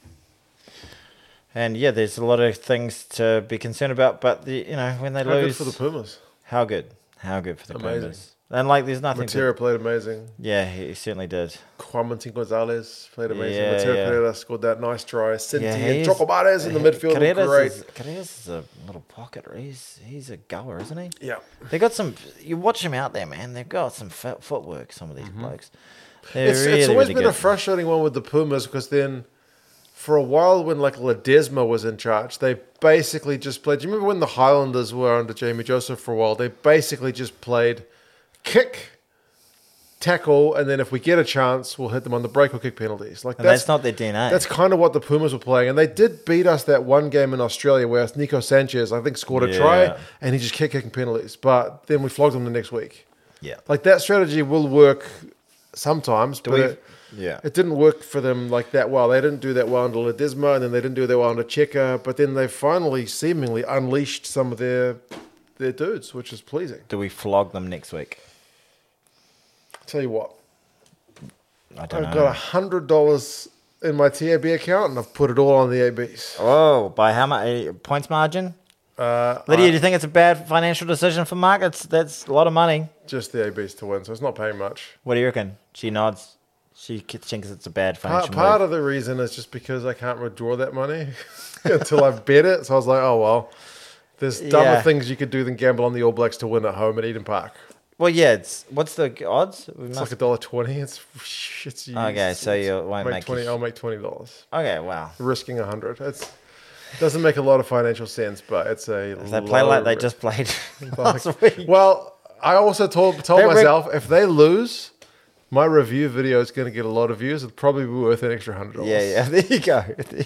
and yeah, there's a lot of things to be concerned about. But the you know when they How good lose, for the Pumas. how good, how good for the Amazing. Pumas. And like, there's nothing. To, Matera played amazing. yeah, he, he certainly did. Quamantin Gonzalez played amazing. Yeah, Matera yeah. Pereira scored that nice try. Cinti Yeah, and he's- Chocobares in the midfield were Carreras great. Is, Carreras is a little pocket. He's he's a goer, isn't he? Yeah. They got some. You watch them out there, man. They've got some foot, footwork. Some of these blokes. They're It's, really, it's always really been good. a frustrating one with the Pumas because then for a while when like Ledesma was in charge, they basically just played. Do you remember when the Highlanders were under Jamie Joseph for a while? They basically just played kick, tackle, and then if we get a chance, we'll hit them on the break or kick penalties. Like And that's that's not their D N A. That's kind of what the Pumas were playing. And they did beat us that one game in Australia where Nico Sanchez, I think, scored a Yeah. try and he just kept kicking penalties. But then we flogged them the next week. yeah. Like that strategy will work sometimes, but we- it, Yeah. it didn't work for them like that well. They didn't do that well under Ledesma, and then they didn't do that well under Checker. But then they finally seemingly unleashed some of their their dudes, which is pleasing. Do we flog them next week? Tell you what, I don't I've know. got a hundred dollars in my T A B account, and I've put it all on the A Bs. Oh, by how much points margin? Uh, Lydia, I- do you think it's a bad financial decision for Mark? It's, that's a lot of money. just the A Bs to win, so it's not paying much. What do you reckon? She nods. She thinks it's a bad Part, financial part move. of the reason is just because I can't withdraw that money until I've bet it. So I was like, oh well, There's dumber Yeah. things you could do than gamble on the All Blacks to win at home at Eden Park. Well, yeah. It's what's the odds? We It's must- like a dollar twenty. It's it's Okay, so you won't make make twenty. your- I'll make twenty dollars, okay, wow. risking a hundred. It's doesn't make a lot of financial sense, but it's a. If they play like they just played last week. Well, I also told told They re- myself if they lose, my review video is going to get a lot of views. It'll probably be worth an extra hundred dollars. Yeah, yeah. There you go.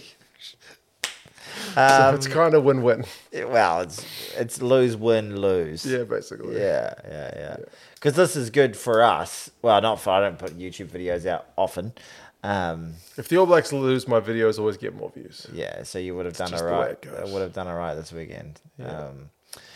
So Um, it's kind of win-win. it- well, it's it's lose, win, lose. Yeah, basically. Yeah, yeah, yeah. Because this is good for us. Well, not for I don't put YouTube videos out often. Um, If the All Blacks lose, my videos always get more views. yeah, so you would have done just all the way right. it goes. Would have done all right this weekend. Um,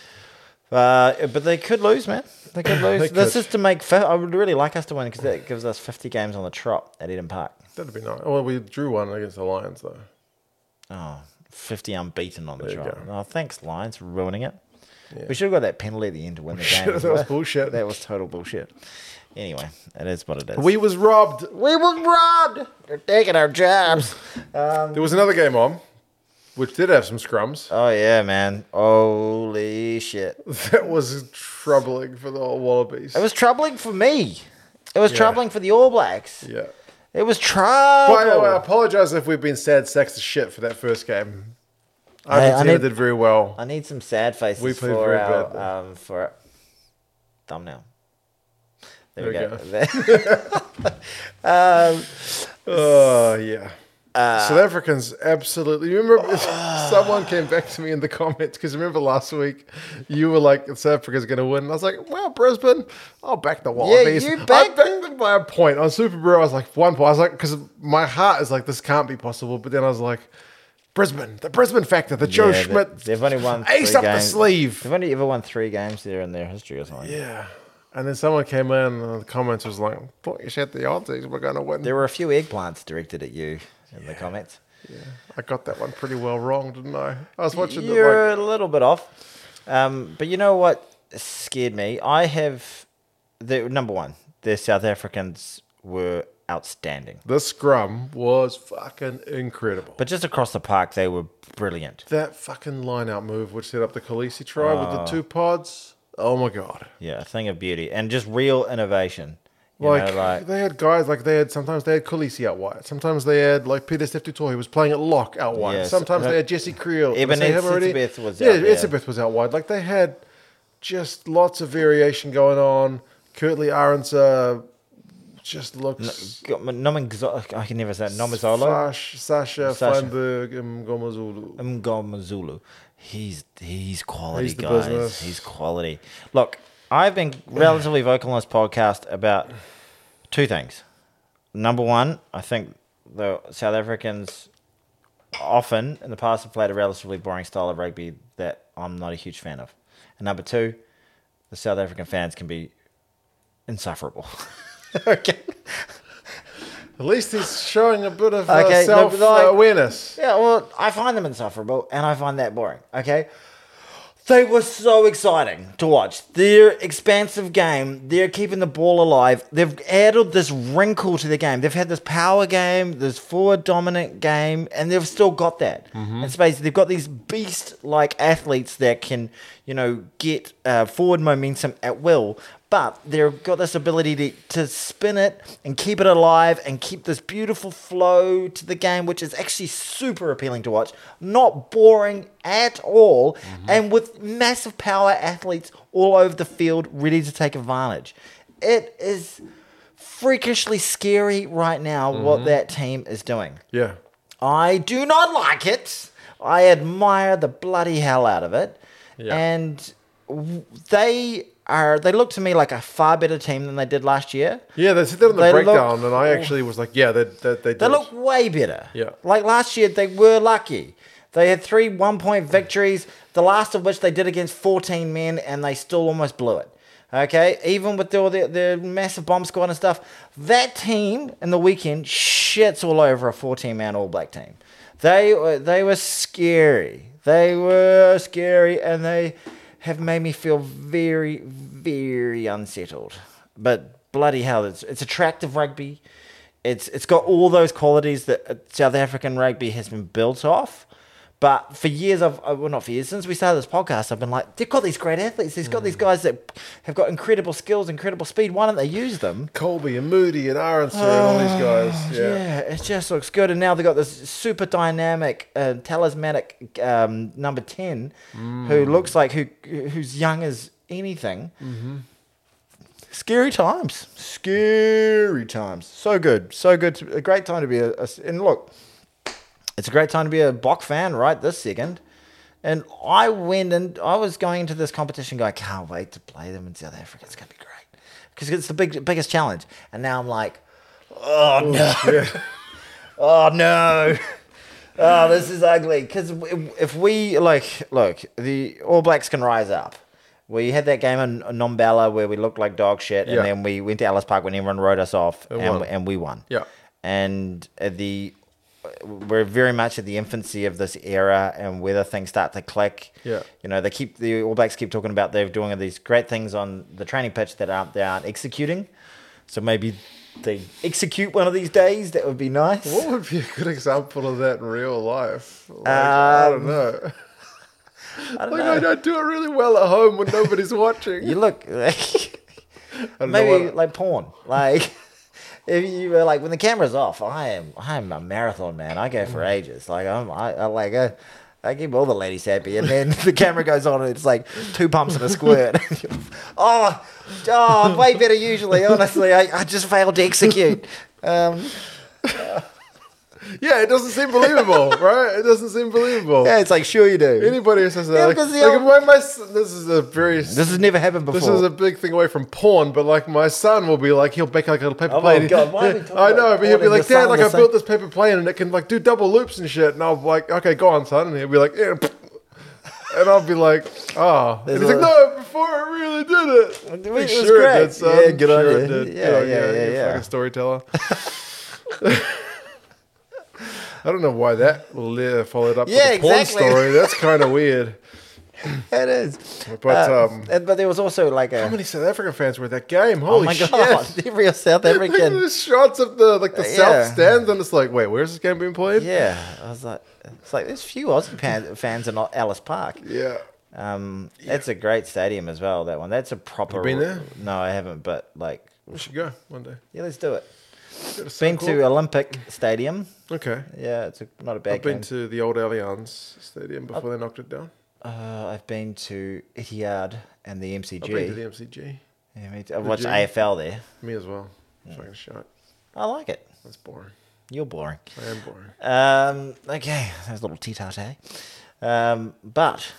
uh, but they could lose, man. They could lose. They This could. is to make. fi- I would really like us to win because that gives us fifty games on the trot at Eden Park. That'd be nice. Well, we drew one against the Lions though. Oh, fifty unbeaten on the There you trot. go. Oh, thanks, Lions, for ruining it. Yeah. We should have got that penalty at the end to win the game. Shit, as that was well. bullshit. That was total bullshit. Anyway, it is what it is. We was robbed. we were robbed. They're taking our jobs. Um, There was another game on, which did have some scrums. oh yeah, man. Holy shit. That was troubling for the old Wallabies. It was troubling for me. It was Yeah. troubling for the All Blacks. Yeah. It was trouble. By the way, I apologize if we've been sad sacks of shit for that first game. Hey, I Argentina need- did very well. I need some sad faces We played for very our badly. um, for thumbnail. There, There we we go. um, Oh, yeah. Uh, South Africans absolutely. You remember someone came back to me in the comments because remember last week you were like South Africa's going to win. And I was like, well, Brisbane, I'll back the Wallabies. you I backed backed them by a point on Super Bro. I was like one point. I was like because my heart is like this can't be possible. But then I was like Brisbane, the Brisbane factor, the Joe yeah, they- Schmidt They've only won ace three up the games. sleeve. They've only ever won three games there in their history or something. Yeah. And then someone came in and the comments was like, thought you said the Aussies were going to win. There were a few eggplants directed at you in the comments. Yeah, I got that one pretty well wrong, didn't I? I was watching the You're like, a little bit off. Um, but you know what scared me? I have the number one. The South Africans were outstanding, the scrum was fucking incredible. but just across the park they were brilliant. That fucking line-out move which set up the Khaleesi try with the Oh. two pods. Oh my god! Yeah, a thing of beauty and just real innovation. You Like, know, like they had guys like they had sometimes they had Khaleesi out wide. Sometimes they had like Peter Steph-Tutoy who was playing at lock out wide. Yes. Sometimes Uh, they had Jesse Creel. Did I Eben say him already? Etzebeth was yeah, out there. Etzebeth was out wide. Like they had just lots of variation going on. Curtly Ahrens uh, just looks. Nomingo- I can never say it. Nomazolo. Sash, Sasha, Sasha. Feinberg, and Gomazulu. Ngomazulu. He's he's quality, He's the guys. business. He's quality. Look, I've been relatively vocal on this podcast about two things. Number one, I think the South Africans often in the past have played a relatively boring style of rugby that I'm not a huge fan of. And number two, the South African fans can be insufferable. okay. At least he's showing a bit of uh, Okay, no, self but like- uh, awareness. Yeah, well, I find them insufferable, and I find that boring. Okay, they were so exciting to watch. Their expansive game, they're keeping the ball alive. They've added this wrinkle to the game. They've had this power game, this forward dominant game, and they've still got that in space. They've got these beast-like athletes that can, you know, get uh, forward momentum at will. But they've got this ability to, to spin it and keep it alive and keep this beautiful flow to the game, which is actually super appealing to watch. Not boring at all. And with massive power athletes all over the field ready to take advantage. It is freakishly scary right now what that team is doing. Yeah. I do not like it. I admire the bloody hell out of it. Yeah. And w- they are, they look to me like a far better team than they did last year. Yeah, they said that on the They look- breakdown, and I actually was like, yeah, they, they, they did. They look way better. Yeah. Like last year, they were lucky. They had three one-point victories, the last of which they did against fourteen men, and they still almost blew it. Okay? Even with all the, the massive bomb squad and stuff, that team in the weekend shits all over a fourteen-man All Black team. They, were- they were scary. They were scary, and they have made me feel very, very unsettled. But bloody hell, it's it's attractive rugby. It's it's got all those qualities that uh, South African rugby has been built off, But for years, I've well, not for years, since we started this podcast, I've been like, they've got these great athletes. They've got mm. these guys that have got incredible skills, incredible speed. Why don't they use them? Colby and Moody and Aronson oh, and all these guys. Yeah. yeah, it just looks good. And now they've got this super dynamic, uh, talismanic um, number ten mm. who looks like who who's young as anything. Mm-hmm. Scary times. Scary times. So good. So good. A great time to be a, a and look, it's a great time to be a Bok fan right this second. And I went and I was going into this competition going, I can't wait to play them in South Africa. It's going to be great. Because it's the big, biggest challenge. And now I'm like, oh, no. Yeah. oh, no. Oh, this is ugly. Because if we, like, look, the All Blacks can rise up. We had that game in Nombala where we looked like dog shit. And yeah. then we went to Ellis Park when everyone wrote us off. And, and, and we won. Yeah. And the... we're very much at the infancy of this era, and whether things start to click. Yeah. You know, they keep the All Blacks keep talking about they're doing these great things on the training pitch that aren't they aren't executing. So maybe they execute one of these days. That would be nice. What would be a good example of that in real life? Like, um, I don't know. I don't like know. I don't do it really well at home when nobody's watching. You look like maybe what... like porn, like. If you were like when the camera's off, I am I am a marathon man. I go for ages. Like I'm I, I like I, I keep all the ladies happy, and then the camera goes on, and it's like two pumps and a squirt. oh, oh, I'm way better usually. Honestly, I, I just failed to execute. Um, uh, yeah, it doesn't seem believable, right? It doesn't seem believable. Yeah, it's like sure you do. Anybody who says that, yeah, like, like old, my, my son, this is a very this has never happened before. This is a big thing away from porn, but like my son will be like, he'll make like a little paper oh plane. Oh my god, why are we talking I know, but he'll be like, Dad, like I son? built this paper plane and it can like do double loops and shit, and I'll be like, okay, go on, son, and he'll be like, yeah. And I'll be like, oh. And he's like, no, before I really did it. It was sure great. It did, son. Yeah, good sure on you. It did. Yeah, good yeah, on yeah, you, yeah. Fucking storyteller. I don't know why that le- followed up yeah, with the porn exactly. story. That's kind of weird. It is. But uh, um, and, but there was also like a... How many South African fans were at that game? Holy oh my shit. God. Every South African... Like the shots of the like the Uh, yeah. south stands, and it's like, wait, where's this game being played? Yeah. I was like... It's like, there's few Aussie pan- fans in Ellis Park. Yeah. Um, That's a great stadium as well, that one. That's a proper... You been there? No, I haven't, but like... We should go one day. Yeah, let's do it. Been Been to Olympic Stadium. Okay. Yeah, it's a, not a bad I've been game. to the old Allianz Stadium before I've, they knocked it down. Uh, I've been to Etihad and the M C G. I've been to the M C G. Yeah, me too. I've watched A F L there. Me as well. Yeah. Fucking shot. I like it. That's boring. You're boring. I am boring. Um, okay, there's a little tea-tarte. Um, but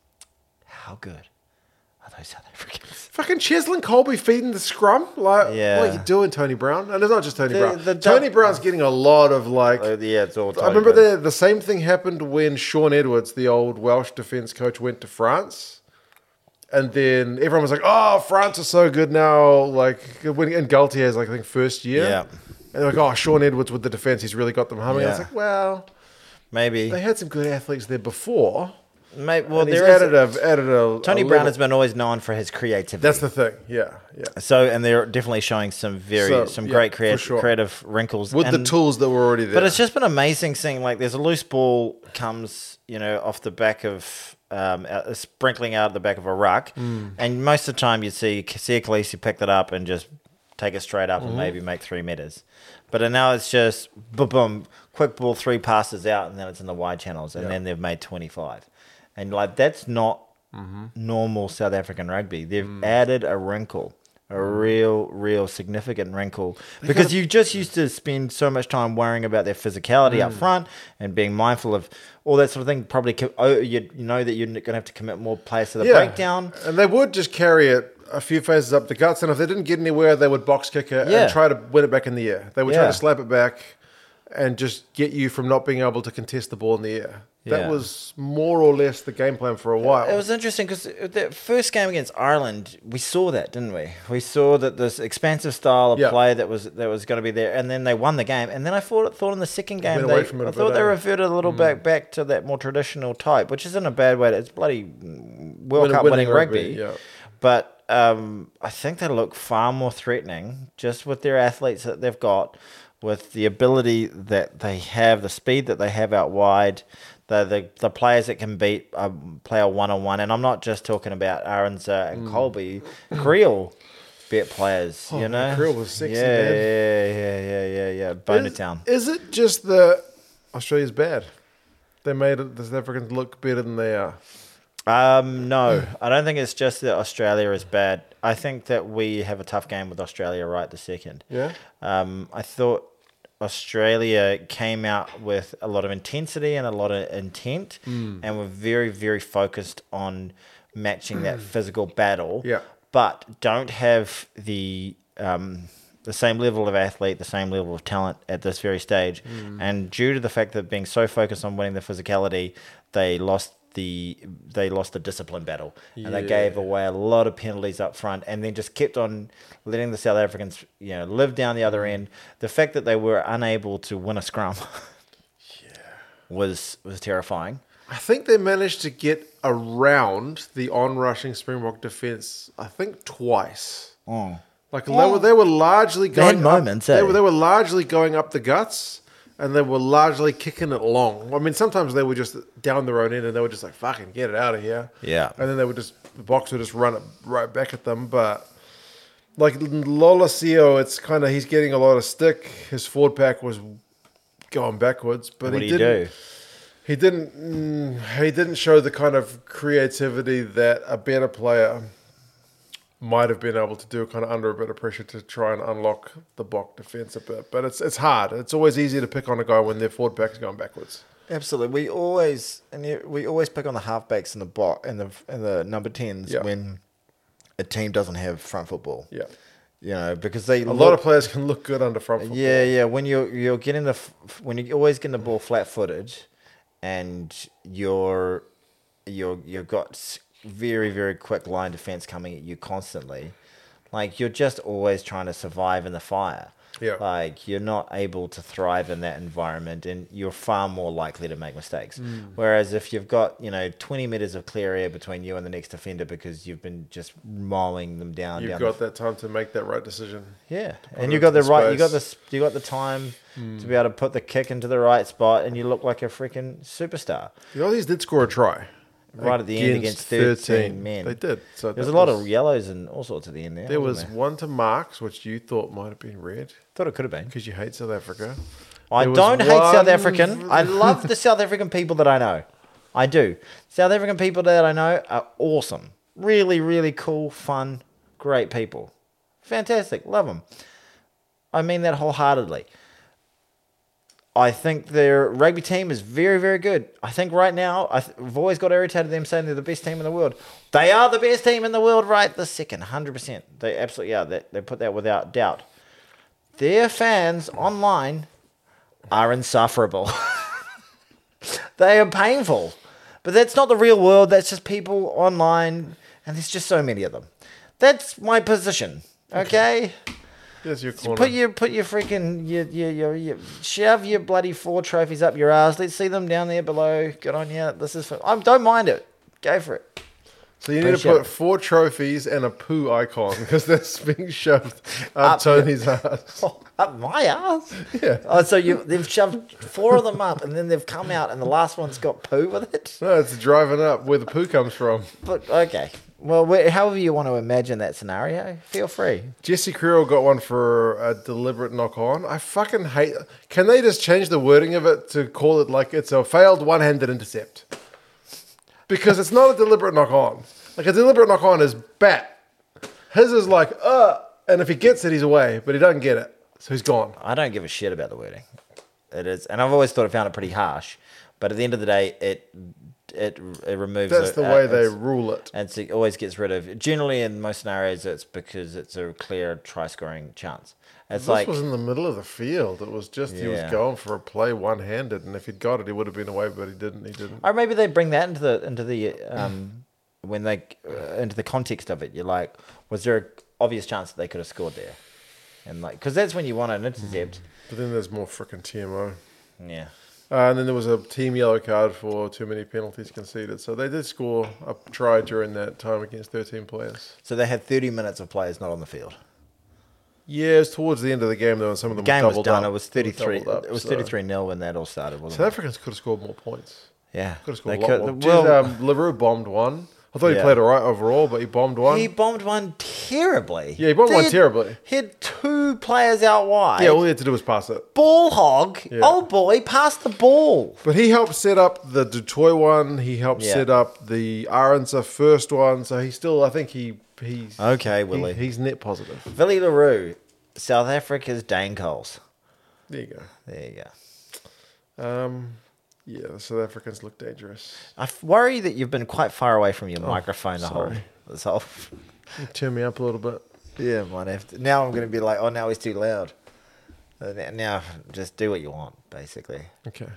how good are those South Africans? Fucking Cheslin Colby feeding the scrum? Like, yeah. what are you doing, Tony Brown? And it's not just Tony The- Brown. the Tony dump- Brown's getting a lot of like... Uh, yeah, it's all. I remember the, the same thing happened when Sean Edwards, the old Welsh defence coach, went to France. And then everyone was like, oh, France is so good now. Like, when in Galtier's, like, I think, first year. Yeah. And they're like, oh, Sean Edwards with the defence, he's really got them humming. I was Yeah. like, well, Maybe. they had some good athletes there before. Maybe well, And he's there is added a, added a... Tony a Brown little- has been always known for his creativity. That's the thing, yeah, yeah. So, and they're definitely showing some very, So, some yeah, great for creative, sure. creative wrinkles. With the And- tools that were already there. But it's just been amazing seeing, like, there's a loose ball comes, you know, off the back of, um, uh, sprinkling out the back of a ruck. Mm. And most of the time you see Sia Khaleesi pick that up and just take it straight up Mm-hmm. and maybe make three meters. But now it's just, boom, boom, quick ball, three passes out, and then it's in the wide channels. And Yeah. then they've made twenty-five. And, like, that's not Mm-hmm. normal South African rugby. They've Mm. added a wrinkle. A real, real significant wrinkle because you just used to spend so much time worrying about their physicality up front and being mindful of all that sort of thing. Probably, co- oh, you, you know that you're going to have to commit more players to the breakdown. And they would just carry it a few phases up the guts, and if they didn't get anywhere, they would box kick it Yeah. and try to win it back in the air. They would try Yeah. to slap it back and just get you from not being able to contest the ball in the air. That Yeah. was more or less the game plan for a while. It was interesting because the first game against Ireland, we saw that, didn't we? We saw that this expansive style of Yeah. play that was that was going to be there, and then they won the game. And then I thought thought in the second game, Went away they, from it a I thought bit, they eh? reverted a little bit back to that more traditional type, which isn't a bad way. To, it's bloody World Win- Cup winning winning rugby, rugby, yeah. but um, I think they look far more threatening just with their athletes that they've got, with the ability that they have, the speed that they have out wide. The the, the players that can beat a player one on one, and I'm not just talking about Aronza and mm. Colby, Creel bet players. Oh, you know, Creel was sexy. Yeah, man. yeah, yeah, yeah, yeah, yeah. Boner Town. Is it just that Australia's bad? They made it, the South Africans look better than they are. Um, no, I don't think it's just that Australia is bad. I think that we have a tough game with Australia right this second. Yeah. Um, I thought Australia came out with a lot of intensity and a lot of intent, mm. and were very, very focused on matching that physical battle. Yeah. But don't have the um, the same level of athlete, the same level of talent at this very stage. Mm. And due to the fact that being so focused on winning the physicality, they lost the they lost the discipline battle, and yeah. they gave away a lot of penalties up front, and then just kept on letting the South Africans, you know, live down the other end. The fact that they were unable to win a scrum yeah. was was terrifying. I think they managed to get around the on-rushing Springbok defence, I think twice. Oh. Like they were, they were largely going. They had moments. Up, eh? they were, they were largely going up the guts, and they were largely kicking it long. I mean, sometimes they were just down their own end, and they were just like, "Fucking get it out of here." Yeah. And then they would just the box would just run it right back at them. But like Lolesio, it's kind of he's getting a lot of stick. His forward pack was going backwards, but what he do you didn't. do? He didn't. Mm, he didn't show the kind of creativity that a better player might have been able to do, kind of under a bit of pressure to try and unlock the Bok defence a bit. But it's it's hard. It's always easier to pick on a guy when their forward pack is going backwards. Absolutely, we always and we always pick on the halfbacks and the Bok and the and the number tens yeah. when a team doesn't have front football. Yeah. You know, because they a look, lot of players can look good under front football. Yeah, yeah. When you're you're getting the when you're always getting the ball flat footed, and you're you're you've got very very quick line defense coming at you constantly, like you're just always trying to survive in the fire. Yeah. Like you're not able to thrive in that environment, and you're far more likely to make mistakes. Mm. Whereas if you've got, you know, twenty meters of clear air between you and the next defender because you've been just mowing them down. You've down got the, that time to make that right decision. Yeah, and you got the the right, you got space. the you got the time Mm. to be able to put the kick into the right spot, and you look like a freaking superstar. The Aussies did score a try. Right at the end against thirteen men. They did. So There's a that lot was- of yellows and all sorts at the end there. There was wasn't there? one to Marks, which you thought might have been red Thought it could have been. because you hate South Africa. I There was don't hate South one- African. I love the South African people that I know. I do. South African people that I know are awesome. Really, really cool, fun, great people. Fantastic. Love them. I mean that wholeheartedly. I think their rugby team is very, very good. I think right now, I th- I've always got irritated them saying they're the best team in the world. They are the best team in the world right this second, one hundred percent. They absolutely are. They, they put that without doubt. Their fans online are insufferable. They are painful. But that's not the real world. That's just people online, and there's just so many of them. That's my position, okay? Yes, your corner. Put your put your freaking your, your your your shove your bloody four trophies up your ass. Let's see them down there below. Good on you. This is for, I don't mind it. Go for it. So you need to Appreciate put it. four trophies and a poo icon because that's being shoved up, Up Tony's ass. Oh, up my ass. Yeah. Oh, so you they've shoved four of them up, and then they've come out, and the last one's got poo with it. No, it's driving up where the poo comes from. But okay. Well, where, however you want to imagine that scenario, feel free. Jesse Creel got one for a deliberate knock on. I fucking hate. Can they just change the wording of it to call it like it's a failed one-handed intercept? Because it's not a deliberate knock on. Like a deliberate knock on is bat. His is like uh, and if he gets it, he's away, but he doesn't get it, so he's gone. I don't give a shit about the wording. It is, and I've always thought I found it pretty harsh. But at the end of the day, it it it removes. That's it, the uh, way they it's- rule it. And it always gets rid of. Generally, in most scenarios, it's because it's a clear try-scoring chance. It's This like was in the middle of the field. It was just he was Yeah. going for a play one-handed, and if he'd got it, he would have been away, but he didn't. He didn't. or maybe they bring that into the into the um when they uh, into the context of it. You're like, was there an obvious chance that they could have scored there? And like, because that's when you want an intercept. But then there's more freaking T M O. Yeah. Uh, and then there was a team yellow card for too many penalties conceded. So they did score a try during that time against thirteen players. So they had thirty minutes of players not on the field. Yeah, it was towards the end of the game though, and some of them The game were was doubled done. up. It was thirty-three. Doubled up, It was so- thirty-three nil when that all started, wasn't South it? Africans could have scored more points. Yeah. Could have scored They a lot could- more. well- Jeez, um, LaRue bombed one. I thought he Yeah. played all right overall, but he bombed one. He bombed one terribly. Yeah, he bombed one Did- terribly. He had two players out wide. Yeah, all he had to do was pass it. Ball hog. Yeah. Oh boy, pass the ball. But he helped set up the Detroit one. He helped Yeah. set up the Aronsa first one. So he still, I think he he's Okay, he- Willie. he's net positive. Billy LaRue, South Africa's Dane Coles. There you go. There you go. Um, yeah, the South Africans look dangerous. I f- worry that you've been quite far away from your Oh, microphone the whole sorry. this whole. Turn me up a little bit. Yeah, might have to. Now I'm going to be like, oh, now he's too loud. Uh, n- Now just do what you want, basically. Okay.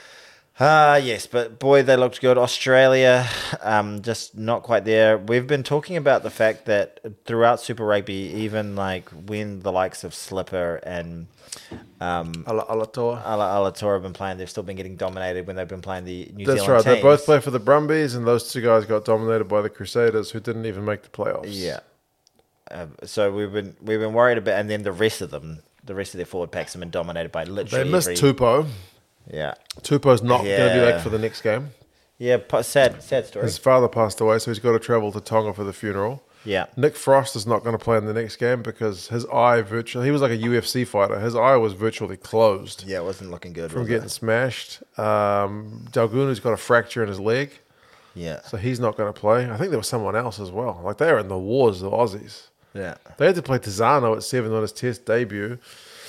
Ah, yes, but boy, they looked good. Australia, um, just not quite there. We've been talking about the fact that throughout Super Rugby, even like when the likes of Slipper and um, Ala Alatoa. Ala Alator have been playing, they've still been getting dominated when they've been playing the New That's Zealand right. They teams. both play for the Brumbies, and those two guys got dominated by the Crusaders, who didn't even make the playoffs. Yeah. Um, so we've been we've been worried about, and then the rest of them, the rest of their forward packs have been dominated by They literally missed every, Tupou. Yeah, Tupou's not going to be Yeah. back for the next game. yeah. po- Sad, sad story. His father passed away, so he's got to travel to Tonga for the funeral. Yeah, Nick Frost is not going to play in the next game because his eye virtually, he was like a U F C fighter. His eye was virtually closed yeah. It wasn't looking good. from was getting it? smashed. Um, Dalgunu's got a fracture in his leg, Yeah, so he's not going to play. I think there was someone else as well. Like they were in the wars, the Aussies. yeah. They had to play Tizano at seven on his test debut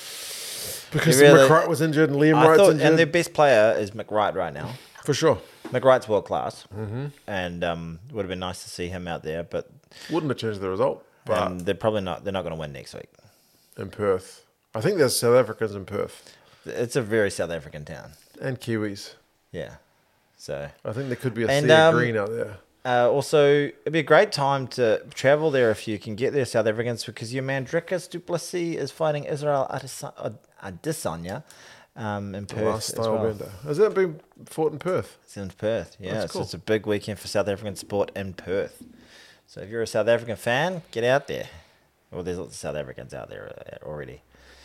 because They really- McWright was injured and Liam I Wright's thought, injured. and their best player is McWright right now. For sure. McWright's world class, mm-hmm. and um, would have been nice to see him out there, but Wouldn't have changed the result, but um, they're probably not. They're not going to win next week. in Perth. I think there's South Africans in Perth It's a very South African town. and Kiwis. Yeah, so. I think there could be a And, sea of um, green out there. Uh, also, it'd be a great time to travel there if you can get there, South Africans, because your man Dricus du Plessis is fighting Israel Adesa- Adesanya um, in The Perth last as style well. bender. Has that been fought in Perth? It's in Perth, yeah. That's So cool. it's a big weekend for South African sport in Perth. So if you're a South African fan, get out there. Well, there's lots of South Africans out there uh, already.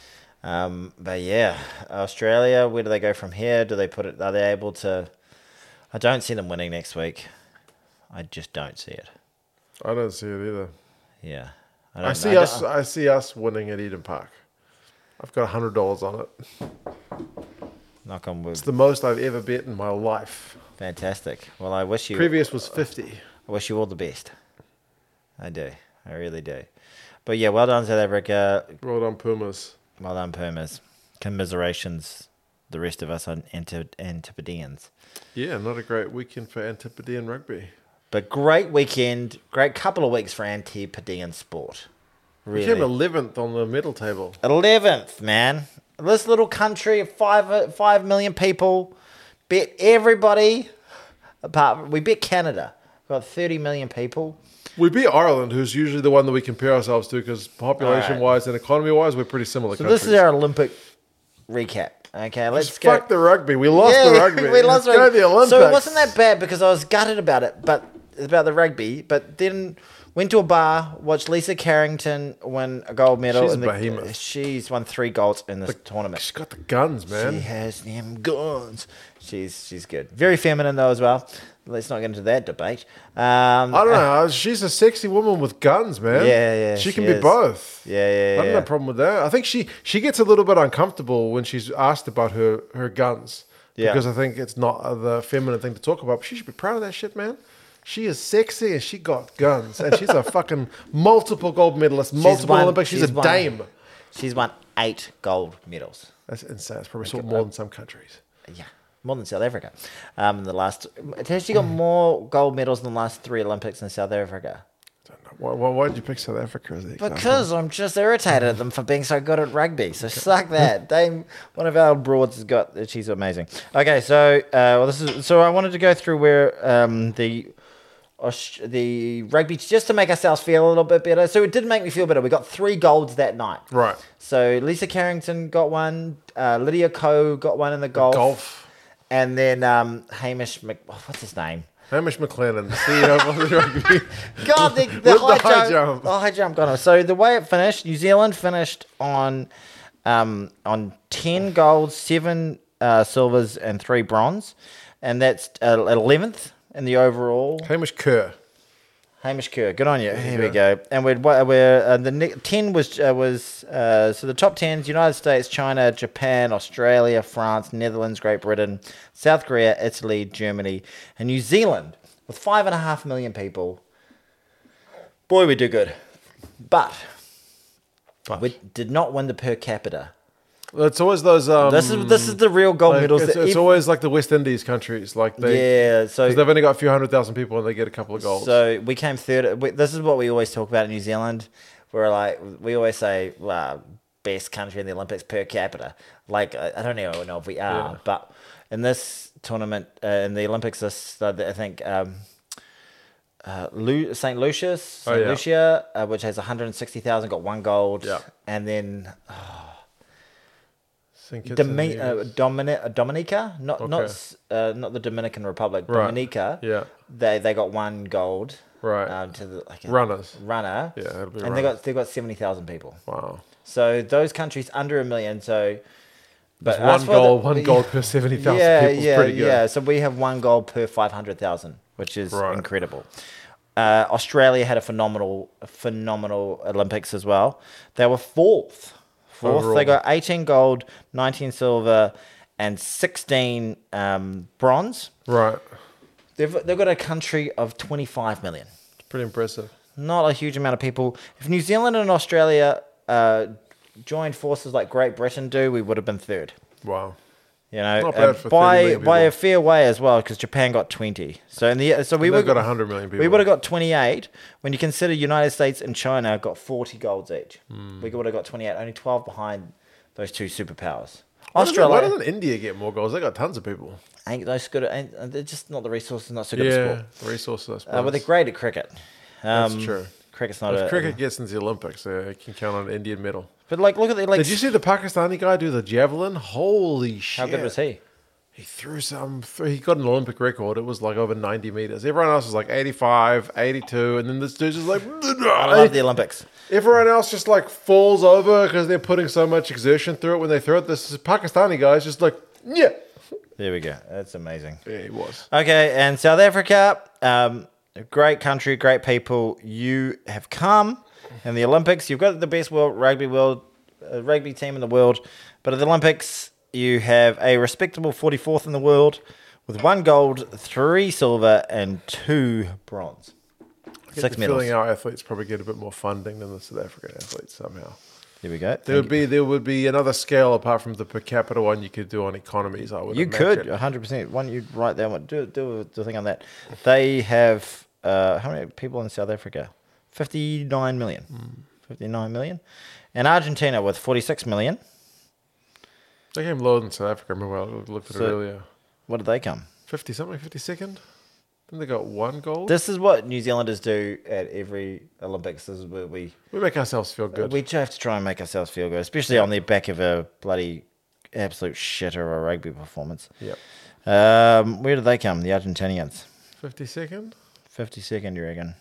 Um, but yeah, Australia, where do they go from here? Do they put it? Are they able to? I don't see them winning next week. I just don't see it. I don't see it either. Yeah, I, don't- see don't- us. I see us winning at Eden Park. I've got a hundred dollars on it. Knock on wood. It's the most I've ever bet in my life. Fantastic. Well, I wish you. Previous was fifty. I wish you all the best. I do. I really do. But yeah, well done, South Africa. Well done, Pumas. Well done, Pumas. Commiserations, the rest of us Antip- Antipodeans. Yeah, not a great weekend for Antipodean rugby. But great weekend, great couple of weeks for Antipodean sport. We came Really. eleventh on the medal table. eleventh, man. This little country of five, five million people bet everybody apart. We bet Canada. We've got thirty million people. We beat Ireland, who's usually the one that we compare ourselves to because population-wise and economy-wise, we're pretty similar So countries. this is our Olympic recap. Okay, let's Just go. fuck the rugby. We lost Yeah, the rugby. we lost Let's go to rugby. the Olympics. So it wasn't that bad because I was gutted about it, but about the rugby. But then went to a bar, watched Lisa Carrington win a gold medal. She's in the, behemoth. She's won three golds in this tournament. She's got the guns, man. She has them guns. She's she's good. Very feminine though as well. Let's not get into that debate. Um, I don't know. She's a sexy woman with guns, man. Yeah, yeah, She she can be is. both. Yeah, yeah, I don't yeah. have a problem with that. I think she she gets a little bit uncomfortable when she's asked about her her guns. Yeah. Because I think it's not the feminine thing to talk about. But she should be proud of that shit, man. She is sexy and she got guns. And she's a fucking multiple gold medalist, multiple won- Olympics. She's, she's a won- dame. She's won eight gold medals. That's insane. It's probably more than some countries. Yeah, more than South Africa. Um, in the last, it's actually got more gold medals than the last three Olympics in South Africa. I don't know. Why, why, why did you pick South Africa as the example? Because I'm just irritated at them for being so good at rugby. So suck that. Dame, one of our broads has got. She's amazing. Okay, so uh, well, this is so I wanted to go through where um, the. Aus- The rugby, just to make ourselves feel a little bit better. So it did make me feel better. We got three golds that night. Right. So Lisa Carrington got one. Uh, Lydia Ko got one in the golf. Golf. And then um, Hamish, Mc, oh, what's his name? Hamish McLennan, C E O of the rugby. God, the, the, With high, the high jump, jump. The high jump got him. So the way it finished, New Zealand finished on um, on ten golds, seven uh, silvers, and three bronze. and that's uh, eleventh in the overall. Hamish Kerr. Hamish Kerr, good on you. There you Here we go. And we're, we're uh, the ne- ten was uh, was uh, so the top tens: United States, China, Japan, Australia, France, Netherlands, Great Britain, South Korea, Italy, Germany, and New Zealand with five and a half million people. Boy, we do good, but, But. we did not win the per capita. It's always those. Um, This is this is the real gold like, medals. It's, that it's ev- always like the West Indies countries, like they. yeah. So Because they've only got a few hundred thousand people and they get a couple of goals. So we came third. We, this is what we always talk about in New Zealand. We're like, we always say, well, best country in the Olympics per capita. Like, I, I don't even know if we are, Yeah. but in this tournament, uh, in the Olympics, this, uh, I think um, uh, Lu- Saint Lucius, Saint Oh, yeah. Lucia, uh, which has one hundred sixty thousand, got one gold. Yeah. And then Think it's in Domi- the- uh, Domini- Dominica, not Okay. not s- uh, not the Dominican Republic, Right. Dominica. Yeah. They they got one gold. Right. Um, to the like a Runners. runner. Yeah, it'll be and they runners. got they got seventy thousand people. Wow. So those countries under a million. So, but But one as for goal, the- one goal per seventy thousand yeah, people is yeah, pretty good. yeah. So we have one goal per five hundred thousand, which is Right. incredible. Uh, Australia had a phenomenal, phenomenal Olympics as well. They were fourth. Fourth. Overall. They got eighteen gold, nineteen silver, and sixteen um, bronze. Right. They've they've got a country of twenty-five million. It's pretty impressive. Not a huge amount of people. If New Zealand and Australia uh, joined forces like Great Britain do, we would have been third. Wow. You know, Not uh, bad for thirty by million by a people. fair way as well, because Japan got twenty. So in the so we We would We've got one hundred million people. we would have got twenty-eight. When you consider United States and China got forty golds each, Hmm. we would have got twenty-eight. Only twelve behind those two superpowers. Why doesn't- Why Australia doesn't India get more goals? They got tons of people. ain't those good. At, ain't, they're just not the resources, not so good at Yeah. sport. The resources, I suppose. Uh, but they're great at cricket. Um, That's true. Cricket's not If a cricket gets into the Olympics, uh, you can count on an Indian medal. But like, look at the like. Did you see the Pakistani guy do the javelin? Holy shit. how good was he? He threw some, he got an Olympic record. It was like over ninety meters. Everyone else was like eighty-five, eighty-two, and then this dude's just like, I love the Olympics. everyone else just like falls over because they're putting so much exertion through it when they throw it. This Pakistani guy's just like, yeah. There we go. That's amazing. Yeah, he was. Okay, and South Africa, um, a great country, great people. You have come in the Olympics. You've got the best world rugby world uh, rugby team in the world, but at the Olympics, you have a respectable forty-fourth in the world with one gold, three silver, and two bronze. I get Six the medals. feeling our athletes probably get a bit more funding than the South African athletes somehow. There we go. There would be there would be another scale apart from the per capita one you could do on economies. I would. You imagine. could one hundred percent. Why don't you write down what do do the thing on that? They have uh, how many people in South Africa? Fifty-nine million. Fifty-nine million, and Argentina with forty-six million. They came lower than South Africa. I remember I looked at So- it earlier. What did they come? Fifty something, fifty second. Then they got one gold. This is what New Zealanders do at every Olympics. This is where we we make ourselves feel good. we have to try and make ourselves feel good, especially on the back of a bloody absolute shitter of a rugby performance. Yep. Um, where did they come? The Argentinians. Fifty second. fifty-second, you reckon?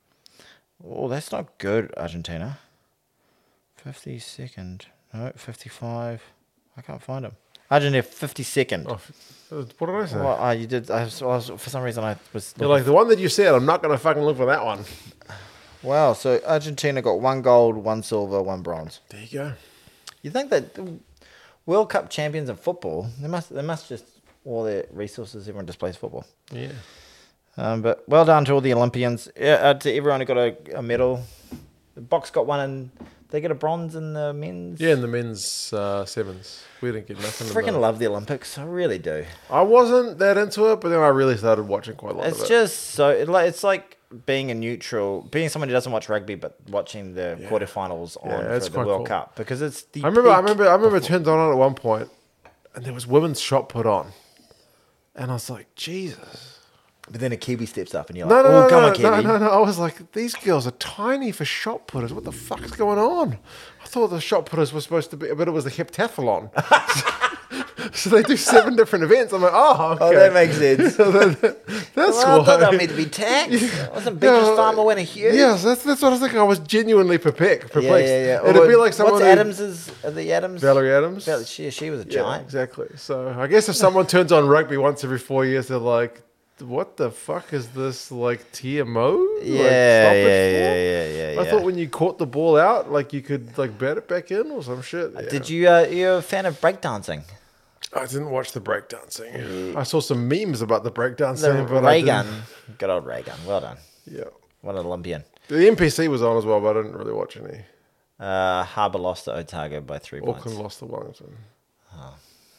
Oh, that's not good, Argentina. fifty-second. No, fifty-five. I can't find them. Argentina, fifty-second. Oh, f- what did I say? Well, oh, you did. I was, I was, for some reason, I was. You're like the one that you said. I'm not going to fucking look for that one. Wow, so Argentina got one gold, one silver, one bronze. There you go. You think that the World Cup champions in football, they must they must just all their resources, everyone just plays football. Yeah. Um, but well done to all the Olympians, yeah, uh, to everyone who got a, a medal. The box got one, and they get a bronze in the men's. Yeah, in the men's uh, sevens, we didn't get nothing. in Freaking the- love the Olympics, I really do. I wasn't that into it, but then I really started watching quite a lot It's of it. just so it, like it's like being a neutral, being someone who doesn't watch rugby, but watching the Yeah. quarterfinals on Yeah, for it's the quite World cool. Cup because it's the. I remember, I peak remember, I remember it perfor- turned on at one point, and there was women's shot put on, and I was like, Jesus. But then a Kiwi steps up, and you're No, like, no, "Oh, no, come no, on, Kiwi!" no, no, no. I was like, these girls are tiny for shot putters. What the fuck's going on? I thought the shot putters were supposed to be, but it was the heptathlon. So they do seven different events. I'm like, oh, okay. Oh, that makes sense. That's Well, I thought why. I meant to be taxed. Wasn't Beatrice Farmer winning huge? Yes, that's that's what I was thinking. I was genuinely perplexed. Yeah, perplexed. yeah, yeah. It'd Or be like someone What's who- Adams's? Are the Adams? Valerie Adams. Val- She, she was a Yeah, giant. exactly. So I guess if someone turns on rugby once every four years, they're like, "What the fuck is this like T M O? Yeah, like, yeah, stoppage yeah, for?" yeah, yeah, I yeah. thought when you caught the ball out, like you could like bet it back in or some shit. Yeah. Did you? Uh, you a fan of breakdancing? I didn't watch the breakdancing. I saw some memes about the The breakdancing, but ray I gun. didn't. Good old ray gun. Well done. Yeah, What an Olympian. the N P C was on as well, but I didn't really watch any. Uh, Harbour lost to Otago by three Auckland points. lost to Wellington. I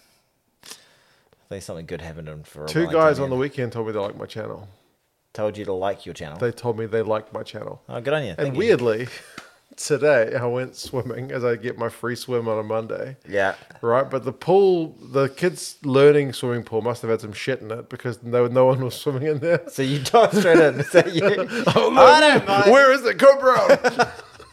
think something good happened to him for a Two Wellington guys on man. the weekend told me they like my channel. Told you to like your channel. They told me they liked my channel. Oh, good on you. And Thank you. weirdly, today I went swimming as I get my free swim on a Monday. Yeah. Right, but the pool, the kids' learning swimming pool must have had some shit in it because no, no one was swimming in there. So you dive straight in. So you, Oh, no. I don't mind. Where is it? Go brown.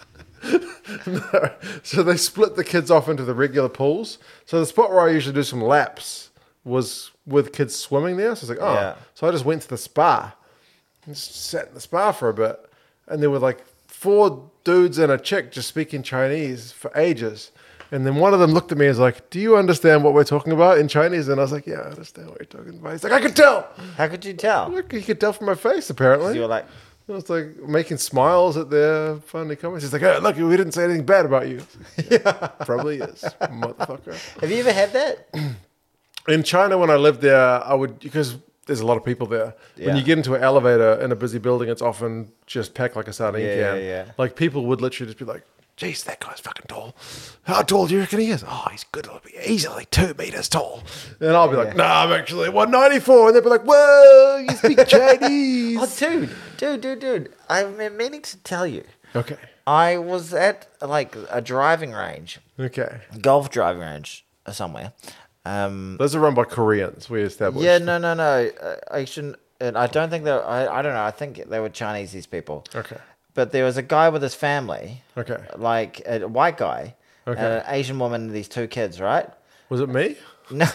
No. So they split the kids off into the regular pools. So the spot where I usually do some laps was with kids swimming there. So I was like, oh. Yeah. So I just went to the spa. Just sat in the spa for a bit. And there were like four dudes and a chick just speaking Chinese for ages. And then one of them looked at me and was like, do you understand what we're talking about in Chinese? And I was like, yeah, I understand what you're talking about. He's like, I can tell. How could you tell? Look, you could tell from my face, apparently. You were like, I was like making smiles at their funny comments. He's like, hey, look, we didn't say anything bad about you. Yeah. Probably is, motherfucker. have you ever had that? In China, when I lived there, I would, because there's a lot of people there. Yeah. When you get into an elevator in a busy building, it's often just packed like a sardine Yeah, can. yeah, yeah. Like people would literally just be like, geez, that guy's fucking tall. How tall do you reckon he is? Oh, he's good. Easily two meters tall. And I'll be like, Yeah. nah, I'm actually one ninety-four. And they'll be like, whoa, you speak Chinese. Oh, dude, dude, dude, dude. I've been meaning to tell you. Okay. I was at like a driving range, Okay. golf driving range or somewhere. Um, Those are run by Koreans, we established. yeah, no, no, no. Uh, I shouldn't. And I don't think they. Were, I, I don't know. I think they were Chinese. These people. Okay. But there was a guy with his family, Okay. like a white guy, Okay. and an Asian woman and these two kids, right? Was it me? No,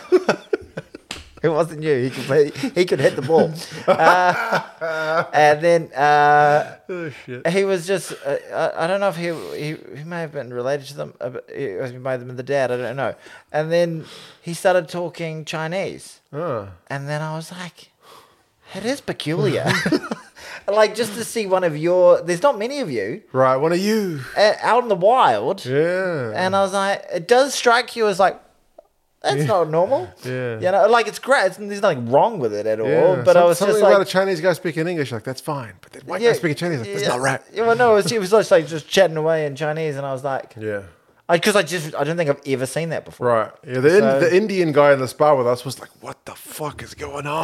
it wasn't you. He could play, he could hit the ball, uh, and then uh, Oh, shit. he was just. Uh, I, I don't know if he, he he may have been related to them. Uh, but he, he might have been the dad. I don't know. And then he started talking Chinese, Oh. and then I was like, "It is peculiar." Like just to see one of your. There's not many of you Right, one of you. uh, out in the wild. Yeah. And I was like, it does strike you as like, that's not normal. Yeah. You know, like it's great. It's, there's nothing wrong with it at all. Yeah. But I Some- was something just about like, a Chinese guy speaking English, like, that's fine. But then white yeah, guy speaking Chinese, like, that's yeah. not right. Yeah, well, no, it was, it was just like just chatting away in Chinese, and I was like, Yeah. because I, just I don't think I've ever seen that before. Right. Yeah, the, So- in, the Indian guy in the spa with us was like, what the fuck is going on?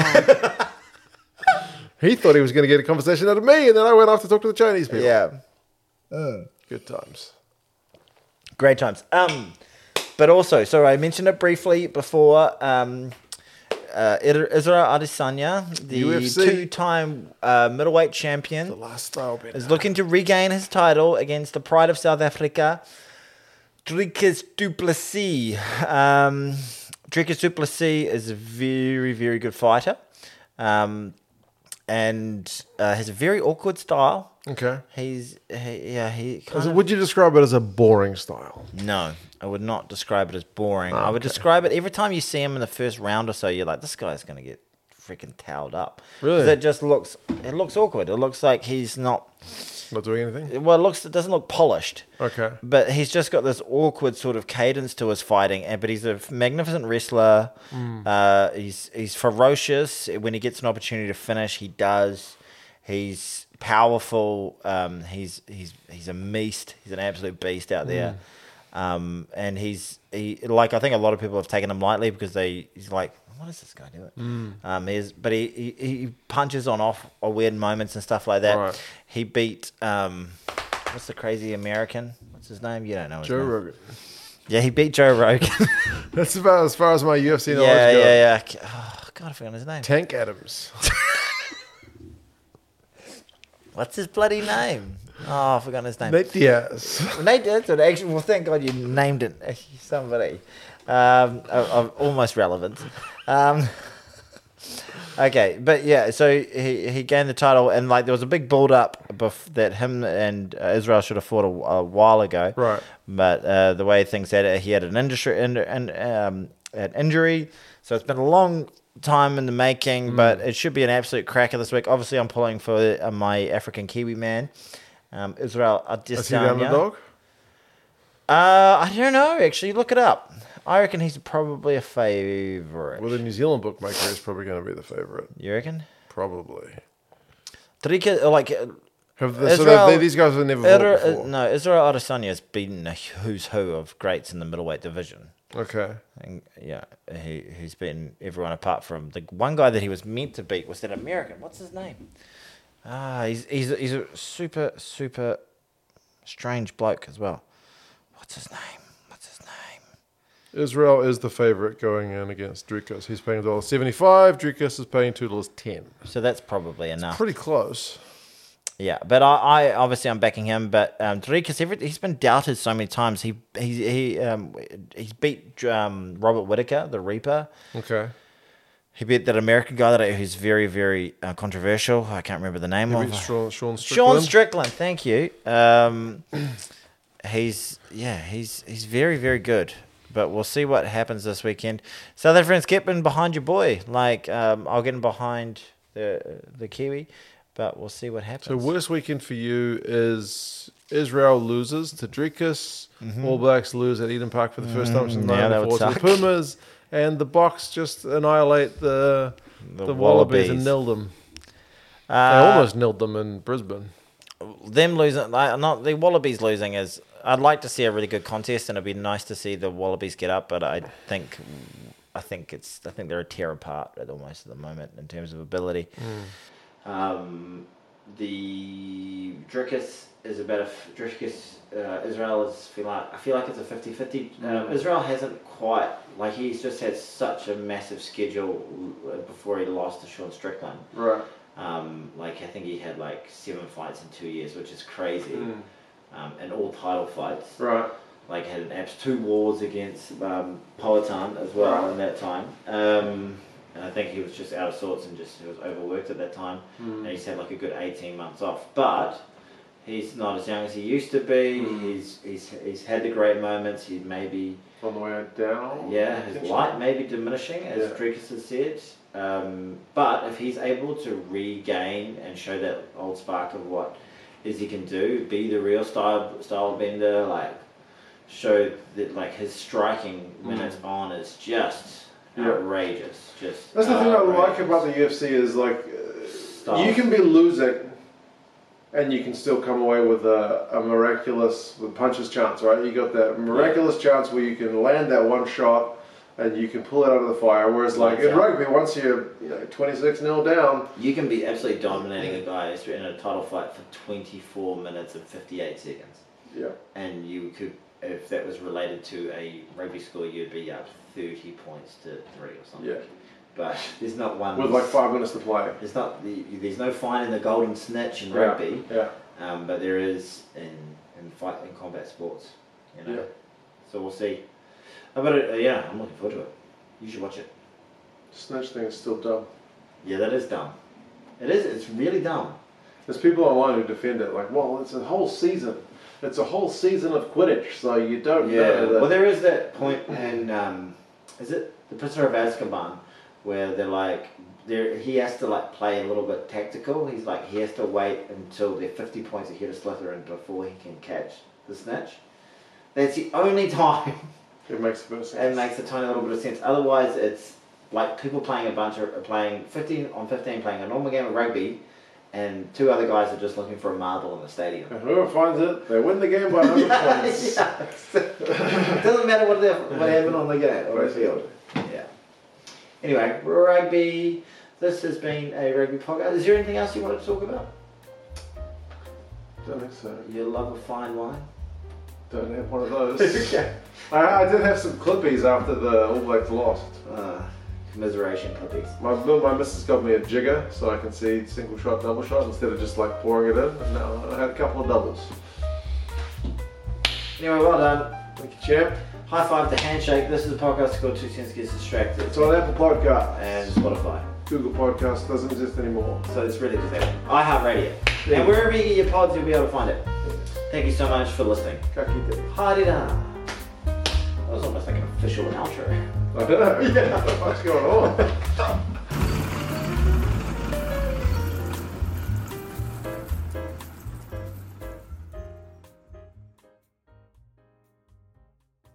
He thought he was going to get a conversation out of me, and then I went off to talk to the Chinese people. Yeah, Good times. great times. Um, but also, so I mentioned it briefly before. Um, uh, Israel Adesanya, the U F C. two-time uh, middleweight champion, The last style bit. is looking to regain his title against the pride of South Africa, Dricus du Plessis. Um, Dricus du Plessis is a very, very good fighter, um, and uh, has a very awkward style. Okay. He's, he, yeah, he. Kind So of, would you describe it as a boring style? no, I would not describe it as boring. I would okay. describe it every time you see him in the first round or so. You're like, this guy's gonna get freaking towed up. Really? 'Cause it just looks. It looks awkward. It looks like he's not. Not doing anything? Well, it looks. It doesn't look polished. Okay. But he's just got this awkward sort of cadence to his fighting, and but he's a magnificent wrestler. Uh, he's he's ferocious. When he gets an opportunity to finish, he does. He's powerful. Um, he's he's he's a beast. He's an absolute beast out there. Um, and he's he like I think a lot of people have taken him lightly because they he's like, what is this guy doing? Um, he's but he, he he punches on off or weird moments and stuff like that. Right. He beat um, what's the crazy American? What's his name? You don't know his Joe name. Rogan. Yeah, he beat Joe Rogan. That's about as far as my U F C knowledge yeah, goes. yeah, yeah. Oh, God, I forgot his name. Tank Adams. What's his bloody name? Oh, I forgot his name. Nate Diaz. Nate, that's an actual. Well, thank God you named it. Somebody. um, of, of almost relevance. Um, okay, but yeah, so he, he gained the title, and like there was a big build up bef- that him and uh, Israel should have fought a, a while ago. Right. But uh, the way things had it, he had an industry in, in, um, an injury, so it's been a long time in the making. Mm. But it should be an absolute cracker this week. Obviously, I'm pulling for uh, my African Kiwi man, um, Israel Adesanya. Is he the underdog? Uh, I don't know. Actually, look it up. I reckon he's probably a favourite. Well, the New Zealand bookmaker is probably going to be the favourite. You reckon? Probably. Tarika, like... Have the, Israel, so they, these guys have never fought Ira, before? No, Israel Adesanya has beaten a who's who of greats in the middleweight division. Okay. And, yeah, he, he's beaten everyone apart from... The one guy that he was meant to beat was that American. What's his name? Ah, he's, he's, he's a super, super strange bloke as well. What's his name? What's his name? Israel is the favourite going in against Dricus. He's paying one dollar seventy-five. Dricus is paying two dollars ten. So that's probably enough. It's pretty close. Yeah, but I, I obviously I'm backing him. But um, Dricus, every he's been doubted so many times. He he he um he's beat um, Robert Whittaker, the Reaper. Okay. He beat that American guy that who's very very uh, controversial. I can't remember the name He of. beat Sean, Sean Strickland. Sean Strickland, thank you. Um, he's yeah, he's he's very very good. But we'll see what happens this weekend. South Africans, get in behind your boy. Like um, I'll get in behind the the Kiwi, but we'll see what happens. So worst weekend for you is Israel loses to Dricus. Mm-hmm. All Blacks lose at Eden Park for the first time since Mm, yeah, that ninety-four would to the suck. Pumas, and the Box just annihilate the The the, Wallabies. Wallabies. and nilled them. They Uh, almost nilled them in Brisbane. them losing, like, not the Wallabies losing is. I'd like to see a really good contest, and it'd be nice to see the Wallabies get up. But I think, I think it's, I think they're a tear apart at almost at the moment in terms of ability. Mm. Um, the Dricus is about a Dricus. Uh, Israel is feel like I feel like it's a fifty-fifty. Um, Israel hasn't quite like he's just had such a massive schedule before he lost to Sean Strickland. Right. Um, like I think he had like seven fights in two years, which is crazy. Mm. Um, and all title fights. Right. Like had an abs two wars against um, Powhatan as well Right. in that time. Um, and I think he was just out of sorts and just he was overworked at that time. Mm. And he's had like a good eighteen months off. But he's not as young as he used to be. Mm. He's he's he's had the great moments. He maybe on the way down. Yeah, his light may be diminishing, as yeah. Dricus has said. Um, but if he's able to regain and show that old spark of what is he can do, be the real style style bender, like show that like his striking when mm. it's on is just yeah. outrageous. Just that's the outrageous. thing I like about the U F C is like uh, you can be losing and you can still come away with a, a miraculous with puncher's chance, right? You got that miraculous yeah. chance where you can land that one shot and you can pull it out of the fire. Whereas, like in rugby, once you're you know twenty-six nil down, you can be absolutely dominating a guy in a title fight for twenty-four minutes and fifty-eight seconds. Yeah. And you could, if that was related to a rugby score, you'd be up thirty points to three or something. Yeah. But there's not one with like five minutes to play. There's not the, there's no finding the golden snitch in rugby. Yeah. Um, but there is in in fight in combat sports. You know. Yeah. So we'll see. But uh, yeah, I'm looking forward to it. You should watch it. Snitch thing is still dumb. Yeah, that is dumb. It is. It's really dumb. There's people online who defend it, like, well, it's a whole season. It's a whole season of Quidditch, so you don't yeah. know that. Well, there is that point in, um, is it The Prisoner of Azkaban, where they're like, there he has to like play a little bit tactical. He's like, he has to wait until they're fifty points ahead of Slytherin before he can catch the snitch. That's the only time. It makes a bit of sense. It makes a tiny little bit of sense. Otherwise, it's like people playing a bunch of playing fifteen on fifteen, playing a normal game of rugby, and two other guys are just looking for a marble in the stadium. And whoever finds it, they win the game by one hundred yeah, points. Yeah. It doesn't matter what they what happened on the game on the field. Yeah. Anyway, rugby. This has been a rugby podcast. Is there anything else you wanted to talk about? Don't think so. Your love of fine wine. Don't have one of those. Okay. I, I did have some clippies after the All Blacks lost. Uh, commiseration clippies. My my missus got me a jigger so I can see single shot, double shot instead of just like pouring it in. And now I had a couple of doubles. Anyway, well done. Thank you, champ. High five to handshake. This is a podcast called Two Cents Gets Distracted. It's on Apple Podcast. And Spotify. Google Podcast doesn't exist anymore. So it's really just Apple. iHeartRadio. Yeah. And wherever you get your pods, you'll be able to find it. Thank you so much for listening. Hi-di-da. That was almost like an official outro. I know. Yeah. What the fuck's going on?